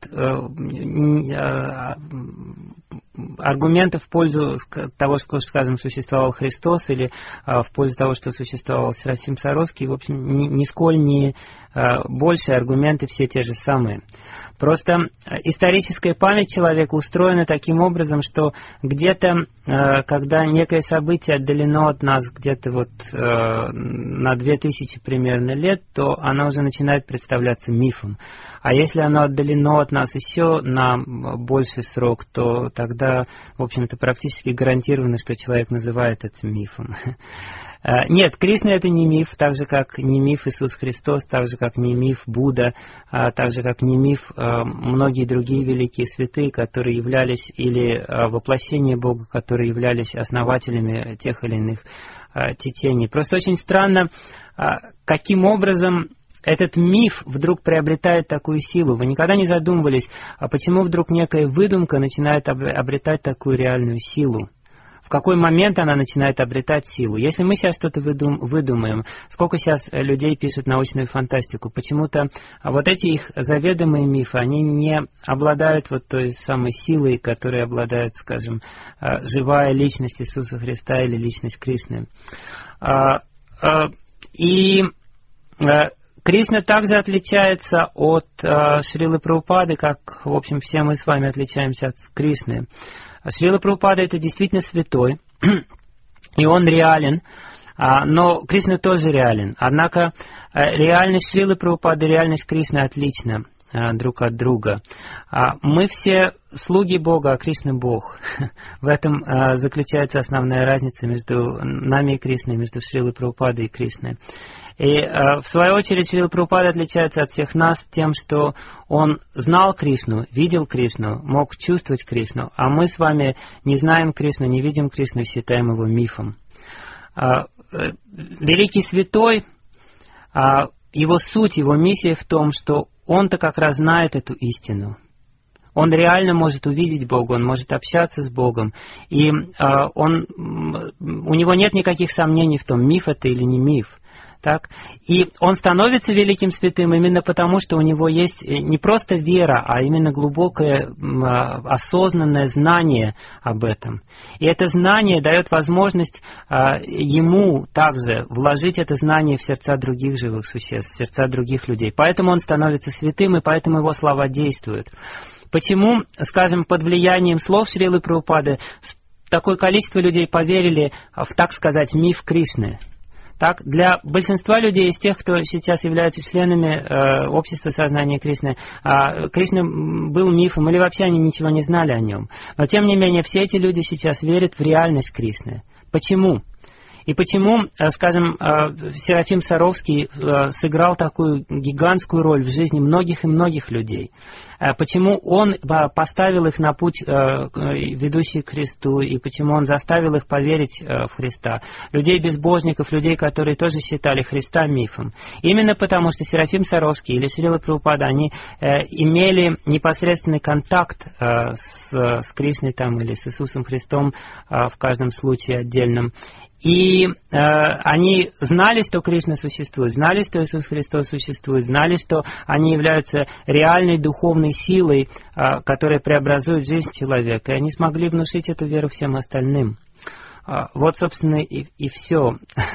аргументов в пользу того, что, скажем, существовал Христос, или в пользу того, что существовал Серафим Саровский. В общем, нисколь не больше аргументы все те же самые. Просто историческая память человека устроена таким образом, что где-то, когда некое событие отдалено от нас где-то вот на две тысячи примерно лет, то оно уже начинает представляться мифом. А если оно отдалено от нас еще на больший срок, то тогда, в общем-то, практически гарантировано, что человек называет это мифом. Нет, Кришна это не миф, так же как не миф Иисус Христос, так же как не миф Будда, так же как не миф многие другие великие святые, которые являлись, или воплощение Бога, которые являлись основателями тех или иных течений. Просто очень странно, каким образом этот миф вдруг приобретает такую силу. Вы никогда не задумывались, а почему вдруг некая выдумка начинает обретать такую реальную силу? В какой момент она начинает обретать силу? Если мы сейчас что-то выдум, выдумаем, сколько сейчас людей пишут научную фантастику, почему-то вот эти их заведомые мифы, они не обладают вот той самой силой, которой обладает, скажем, живая личность Иисуса Христа или личность Кришны. И Кришна также отличается от Шрилы Прабхупады, как, в общем, все мы с вами отличаемся от Кришны. Шрила Прабхупада это действительно святой, и он реален, но Кришна тоже реален. Однако реальность Шрилы Прабхупады и реальность Кришны отлична друг от друга. Мы все слуги Бога, а Кришна Бог. В этом заключается основная разница между нами и Кришной, между Шрилой Прабхупадой и Кришной. И в свою очередь Шрила Прабхупада отличается от всех нас тем, что он знал Кришну, видел Кришну, мог чувствовать Кришну, а мы с вами не знаем Кришну, не видим Кришну, считаем его мифом. Великий святой, его суть, его миссия в том, что он-то как раз знает эту истину. Он реально может увидеть Бога, он может общаться с Богом, и он, у него нет никаких сомнений в том, миф это или не миф. Так? И он становится великим святым именно потому, что у него есть не просто вера, а именно глубокое осознанное знание об этом. И это знание дает возможность ему также вложить это знание в сердца других живых существ, в сердца других людей. Поэтому он становится святым, и поэтому его слова действуют. Почему, скажем, под влиянием слов Шрилы Прабхупады такое количество людей поверили в, так сказать, миф Кришны? Так, для большинства людей, из тех, кто сейчас являются членами э, общества сознания Кришны, э, Кришна был мифом, или вообще они ничего не знали о нем. Но тем не менее, все эти люди сейчас верят в реальность Кришны. Почему? И почему, скажем, Серафим Саровский сыграл такую гигантскую роль в жизни многих и многих людей? Почему он поставил их на путь, ведущий к Христу, и почему он заставил их поверить в Христа? Людей-безбожников, людей, которые тоже считали Христа мифом. Именно потому, что Серафим Саровский или Шрила Прабхупада, они имели непосредственный контакт с, с Кришной там, или с Иисусом Христом в каждом случае отдельном. И э, они знали, что Кришна существует, знали, что Иисус Христос существует, знали, что они являются реальной духовной силой, э, которая преобразует жизнь человека. И они смогли внушить эту веру всем остальным. Э, вот, собственно, и, и все.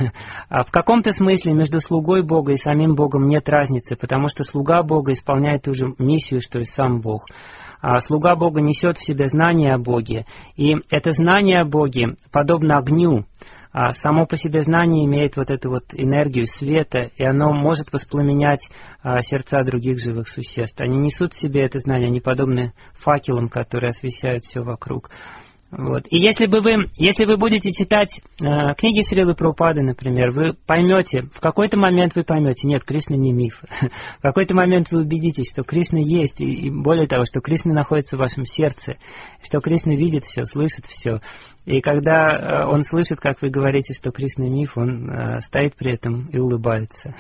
В каком-то смысле между слугой Бога и самим Богом нет разницы, потому что слуга Бога исполняет ту же миссию, что и сам Бог. А слуга Бога несет в себе знание о Боге, и это знание о Боге подобно огню. А само по себе знание имеет вот эту вот энергию света, и оно может воспламенять а, сердца других живых существ. Они несут в себе это знание, они подобны факелам, которые освещают все вокруг. Вот. И если бы вы, если вы будете читать э, книги Шрилы Прабхупады, например, вы поймете, в какой-то момент вы поймете, нет, Кришна не миф. В какой-то момент вы убедитесь, что Кришна есть, и, и более того, что Кришна находится в вашем сердце, что Кришна видит все, слышит все. И когда э, он слышит, как вы говорите, что Кришна миф, он э, стоит при этом и улыбается.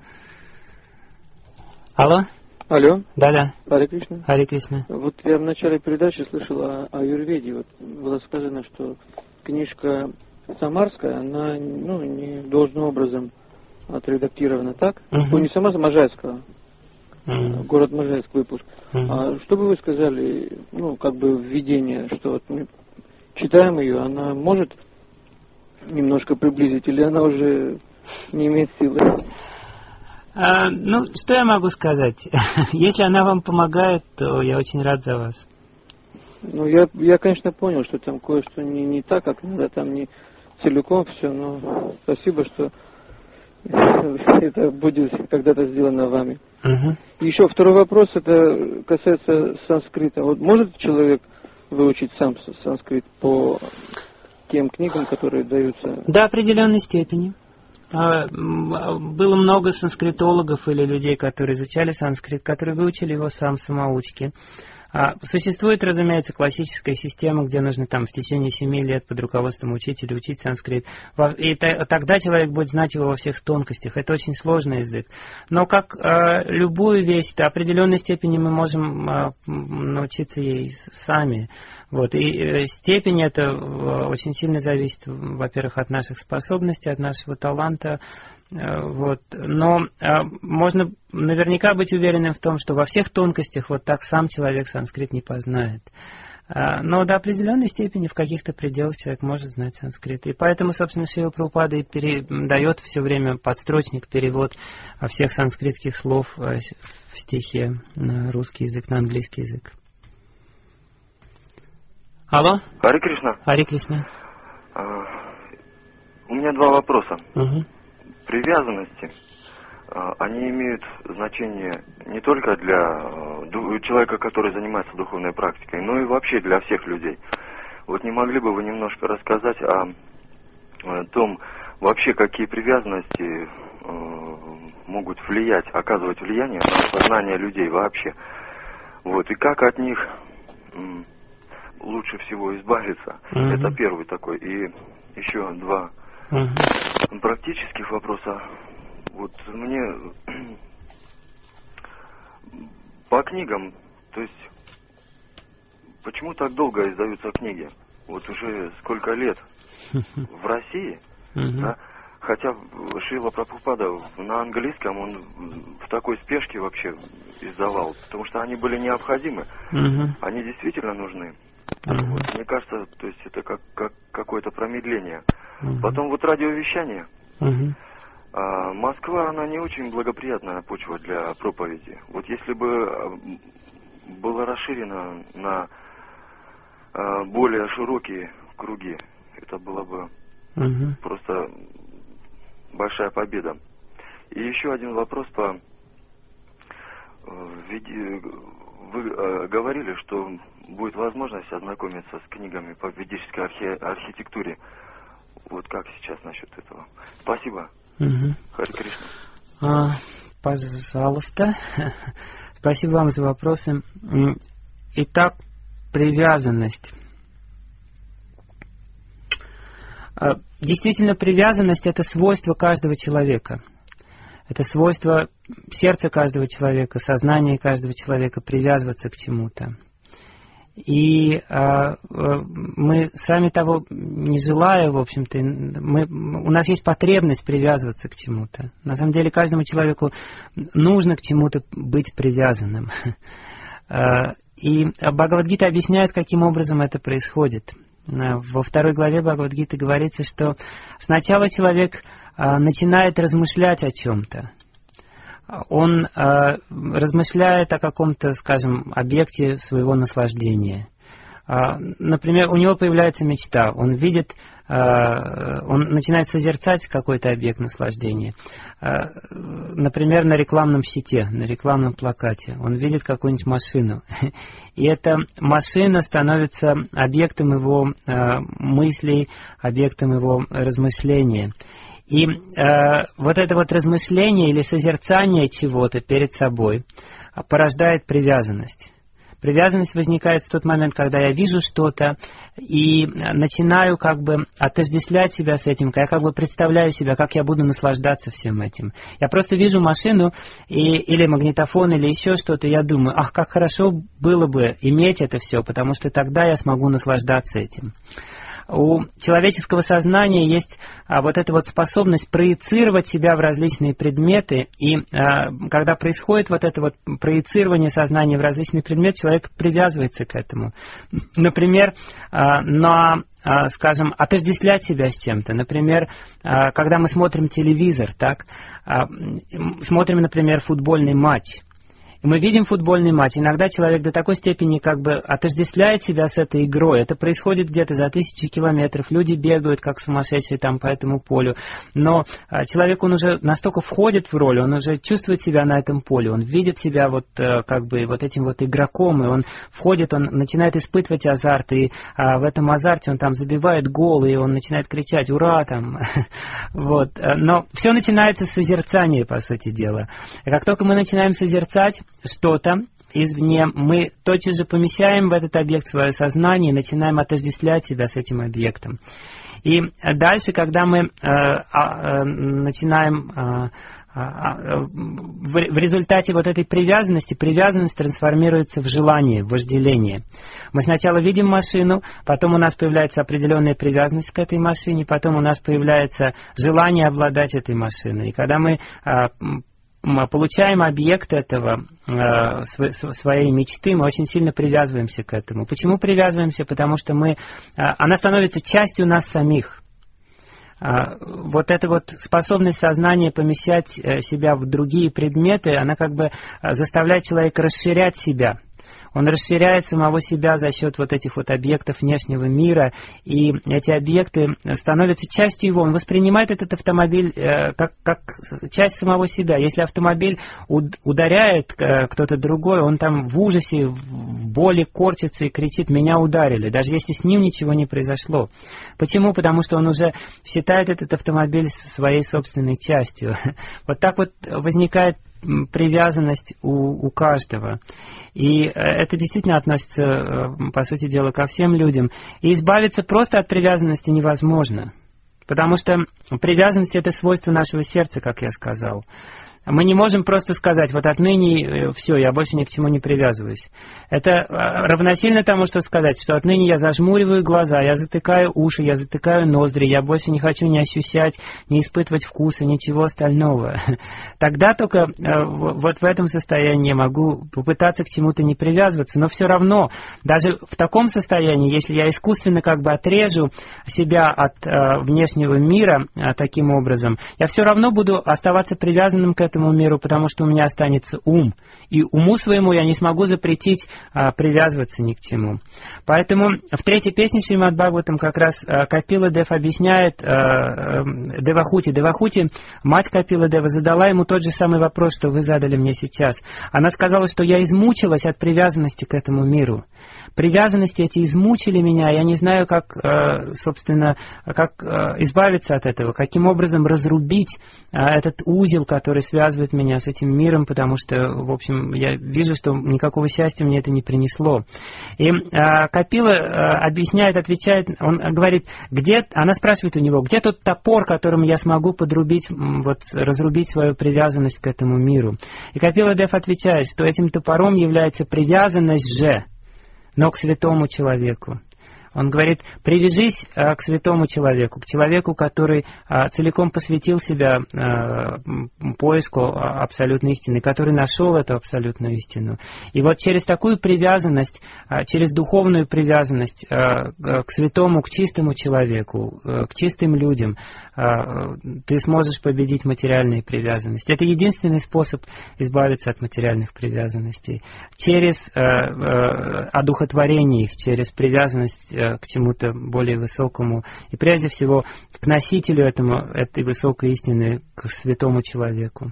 Алло? Алло. Да-да. Харе Кришна. Харе Кришна. Вот я в начале передачи слышал о, о аюрведе. Вот было сказано, что книжка Самарская, она ну, не должным образом отредактирована, так? Uh-huh. Ну, не Самарская, Можайского. Uh-huh. Город Можайск выпуск. Uh-huh. А что бы вы сказали, ну, как бы введение, что вот мы читаем ее, она может немножко приблизить, или она уже не имеет силы? А, ну, что я могу сказать? Если она вам помогает, то я очень рад за вас. Ну, я, я конечно, понял, что там кое-что не, не так, как надо, там не целиком все, но спасибо, что это будет когда-то сделано вами. Uh-huh. Еще второй вопрос, это касается санскрита. Вот может человек выучить сам санскрит по тем книгам, которые даются? До определенной степени. Было много санскритологов или людей, которые изучали санскрит, которые выучили его сам самоучки. Существует, разумеется, классическая система, где нужно там в течение семи лет под руководством учителя учить санскрит. И тогда человек будет знать его во всех тонкостях. Это очень сложный язык. Но как э, любую вещь, до определенной степени мы можем э, научиться ей сами. Вот. И э, степень это э, очень сильно зависит, во-первых, от наших способностей, от нашего таланта. Вот. Но а, можно наверняка быть уверенным в том, что во всех тонкостях вот так сам человек санскрит не познает. А, но до определенной степени в каких-то пределах человек может знать санскрит. И поэтому, собственно, Шрила Прабхупада и передает все время подстрочник, перевод всех санскритских слов в стихе на русский язык, на английский язык. Алло? Харе Кришна. Харе Кришна. А, у меня два вопроса. Угу. Привязанности, они имеют значение не только для человека, который занимается духовной практикой, но и вообще для всех людей. Вот не могли бы вы немножко рассказать о том, вообще какие привязанности могут влиять, оказывать влияние на сознание людей вообще? Вот, и как от них лучше всего избавиться? Mm-hmm. Это первый такой. И еще два Uh-huh. практических вопроса. Вот мне по книгам, то есть почему так долго издаются книги? Вот уже сколько лет в России, uh-huh. да? Хотя Шрила Прабхупада на английском он в такой спешке вообще издавал, потому что они были необходимы, uh-huh. они действительно нужны. Uh-huh. Вот, мне кажется, то есть это как, как какое-то промедление. Uh-huh. Потом вот радиовещание. Uh-huh. А, Москва, она не очень благоприятная почва для проповеди. Вот если бы было расширено на а, более широкие круги, это было бы uh-huh. просто большая победа. И еще один вопрос по виде. Вы э, говорили, что будет возможность ознакомиться с книгами по ведической архи- архитектуре. Вот как сейчас насчет этого? Спасибо. Угу. Харе Кришна. А, пожалуйста. Спасибо вам за вопросы. Итак, привязанность. Действительно, привязанность – это свойство каждого человека. Это свойство сердца каждого человека, сознания каждого человека привязываться к чему-то. И э, мы, сами того не желая, в общем-то, мы, у нас есть потребность привязываться к чему-то. На самом деле, каждому человеку нужно к чему-то быть привязанным. И Бхагавад-гита объясняет, каким образом это происходит. Во второй главе Бхагавад-гиты говорится, что сначала человек начинает размышлять о чем-то. Он э, размышляет о каком-то, скажем, объекте своего наслаждения. Э, например, у него появляется мечта. Он видит, э, он начинает созерцать какой-то объект наслаждения. Э, например, на рекламном щите, на рекламном плакате. Он видит какую-нибудь машину. И эта машина становится объектом его э, мыслей, объектом его размышления. И э, вот это вот размышление или созерцание чего-то перед собой порождает привязанность. Привязанность возникает в тот момент, когда я вижу что-то и начинаю как бы отождествлять себя с этим, я как бы представляю себя, как я буду наслаждаться всем этим. Я просто вижу машину и, или магнитофон, или еще что-то, и я думаю, ах, как хорошо было бы иметь это все, потому что тогда я смогу наслаждаться этим. У человеческого сознания есть а, вот эта вот способность проецировать себя в различные предметы, и а, когда происходит вот это вот проецирование сознания в различные предметы, человек привязывается к этому. Например, а, на, а, скажем, отождествлять себя с чем-то. Например, а, когда мы смотрим телевизор, так, а, смотрим, например, футбольный матч. И мы видим футбольный матч. Иногда человек до такой степени как бы отождествляет себя с этой игрой. Это происходит где-то за тысячи километров. Люди бегают как сумасшедшие там по этому полю. Но а, человек, он уже настолько входит в роль, он уже чувствует себя на этом поле. Он видит себя вот а, как бы вот этим вот игроком. И он входит, он начинает испытывать азарт. И а, в этом азарте он там забивает гол, и он начинает кричать «Ура!» там. Вот. Но все начинается с созерцания, по сути дела. И как только мы начинаем созерцать что-то извне, мы тотчас же помещаем в этот объект свое сознание и начинаем отождествлять себя с этим объектом. И дальше, когда мы э, э, начинаем... Э, в результате вот этой привязанности, привязанность трансформируется в желание, в вожделение. Мы сначала видим машину, потом у нас появляется определенная привязанность к этой машине, потом у нас появляется желание обладать этой машиной. И когда мы мы получаем объект этого, э, своей мечты, мы очень сильно привязываемся к этому. Почему привязываемся? Потому что мы, э, она становится частью нас самих. Э, вот эта вот способность сознания помещать себя в другие предметы, она как бы заставляет человека расширять себя. Он расширяет самого себя за счет вот этих вот объектов внешнего мира, и эти объекты становятся частью его. Он воспринимает этот автомобиль э, как, как часть самого себя. Если автомобиль ударяет э, кто-то другой, он там в ужасе, в боли корчится и кричит: «Меня ударили», даже если с ним ничего не произошло. Почему? Потому что он уже считает этот автомобиль своей собственной частью. Вот так вот возникает привязанность у, у каждого. И это действительно относится, по сути дела, ко всем людям. И избавиться просто от привязанности невозможно. Потому что привязанность — это свойство нашего сердца, как я сказал. Мы не можем просто сказать: вот отныне все, я больше ни к чему не привязываюсь. Это равносильно тому, что сказать, что отныне я зажмуриваю глаза, я затыкаю уши, я затыкаю ноздри, я больше не хочу ни ощущать, ни испытывать вкуса, ничего остального. Тогда только вот в этом состоянии я могу попытаться к чему-то не привязываться, но все равно, даже в таком состоянии, если я искусственно как бы отрежу себя от внешнего мира таким образом, я все равно буду оставаться привязанным к этому миру, потому что у меня останется ум. И уму своему я не смогу запретить а, привязываться ни к чему. Поэтому в третьей песне Шримад Бхагаватам как раз а, Капила Дев объясняет а, а, Девахути. Девахути, мать Капила Дева, задала ему тот же самый вопрос, что вы задали мне сейчас. Она сказала, что я измучилась от привязанности к этому миру. Привязанности эти измучили меня, я не знаю, как, собственно, как избавиться от этого, каким образом разрубить этот узел, который связывает меня с этим миром, потому что, в общем, я вижу, что никакого счастья мне это не принесло. И Капила объясняет, отвечает, он говорит, где, она спрашивает у него, где тот топор, которым я смогу подрубить, вот, разрубить свою привязанность к этому миру. И Капила Дев отвечает, что этим топором является привязанность же, но к святому человеку. Он говорит: привяжись а, к святому человеку, к человеку, который а, целиком посвятил себя а, поиску а, абсолютной истины, который нашел эту абсолютную истину. И вот через такую привязанность, а, через духовную привязанность а, к святому, к чистому человеку, а, к чистым людям, а, ты сможешь победить материальные привязанности. Это единственный способ избавиться от материальных привязанностей. Через а, а, одухотворение их, через привязанность к чему-то более высокому, и прежде всего к носителю этому, этой высокой истины, к святому человеку.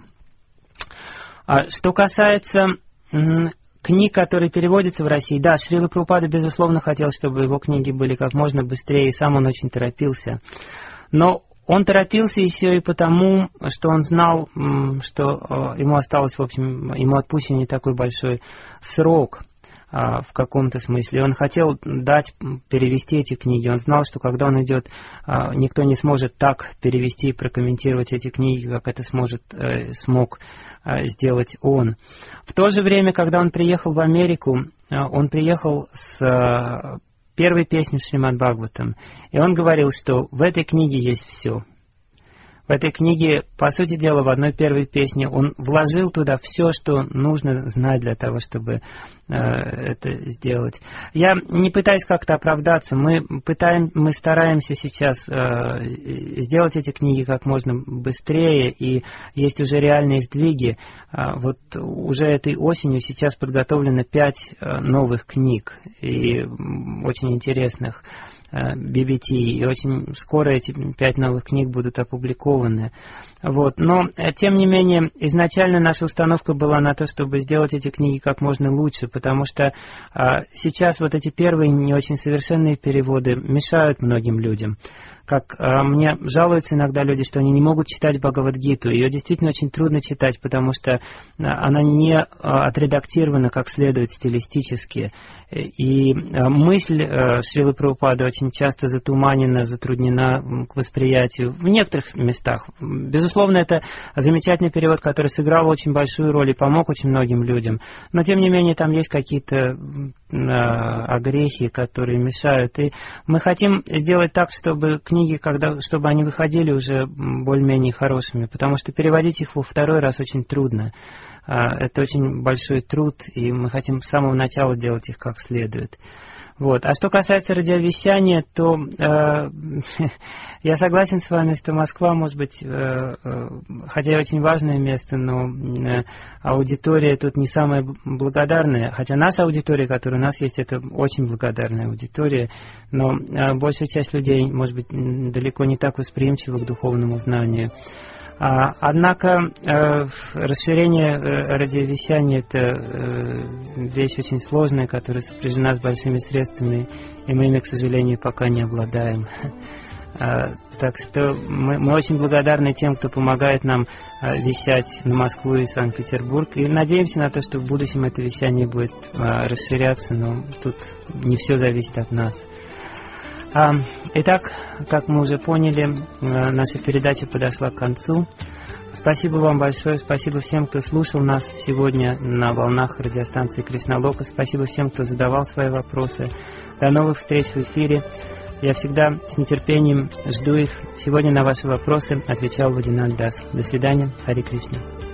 А что касается м- книг, которые переводятся в России, да, Шрила Прабхупада, безусловно, хотел, чтобы его книги были как можно быстрее, и сам он очень торопился. Но он торопился еще и потому, что он знал, что ему осталось, в общем, ему отпущен не такой большой срок в каком-то смысле. Он хотел дать, перевести эти книги. Он знал, что когда он идет, никто не сможет так перевести и прокомментировать эти книги, как это сможет, смог сделать он. В то же время, когда он приехал в Америку, он приехал с первой песней Шримад Бхагаватам, и он говорил, что в этой книге есть все. в этой книге, по сути дела, в одной первой песне он вложил туда все, что нужно знать для того, чтобы э, это сделать. Я не пытаюсь как-то оправдаться. Мы пытаем, мы стараемся сейчас э, сделать эти книги как можно быстрее, и есть уже реальные сдвиги. Э, вот уже этой осенью сейчас подготовлено пять э, новых книг, и очень интересных, би би ти, и очень скоро эти пять новых книг будут опубликованы. Вот. Но, тем не менее, изначально наша установка была на то, чтобы сделать эти книги как можно лучше, потому что а, сейчас вот эти первые не очень совершенные переводы мешают многим людям. Как а, мне жалуются иногда люди, что они не могут читать Бхагавад-гиту. Ее действительно очень трудно читать, потому что а, она не а, отредактирована как следует стилистически. И а, мысль а, Шрилы Прабхупады очень часто затуманена, затруднена к восприятию в некоторых местах. Безусловно, это замечательный перевод, который сыграл очень большую роль и помог очень многим людям. Но, тем не менее, там есть какие-то а, огрехи, которые мешают. И мы хотим сделать так, чтобы книги, когда, чтобы они выходили уже более-менее хорошими, потому что переводить их во второй раз очень трудно. Это очень большой труд, и мы хотим с самого начала делать их как следует. Вот. А что касается радиовещания, то э, я согласен с вами, что Москва, может быть, э, э, хотя и очень важное место, но э, аудитория тут не самая благодарная. Хотя наша аудитория, которая у нас есть, это очень благодарная аудитория, но э, большая часть людей, может быть, далеко не так восприимчива к духовному знанию. А, однако э, расширение э, радиовещания – это э, вещь очень сложная, которая сопряжена с большими средствами, и мы ими, к сожалению, пока не обладаем. А, так что мы, мы очень благодарны тем, кто помогает нам а, вещать на Москву и Санкт-Петербург, и надеемся на то, что в будущем это вещание будет а, расширяться, но тут не все зависит от нас. Итак, как мы уже поняли, наша передача подошла к концу. Спасибо вам большое, спасибо всем, кто слушал нас сегодня на волнах радиостанции Кришна-лока. Спасибо всем, кто задавал свои вопросы. До новых встреч в эфире. Я всегда с нетерпением жду их. Сегодня на ваши вопросы отвечал Вадинат Дас. До свидания. Хари Кришна.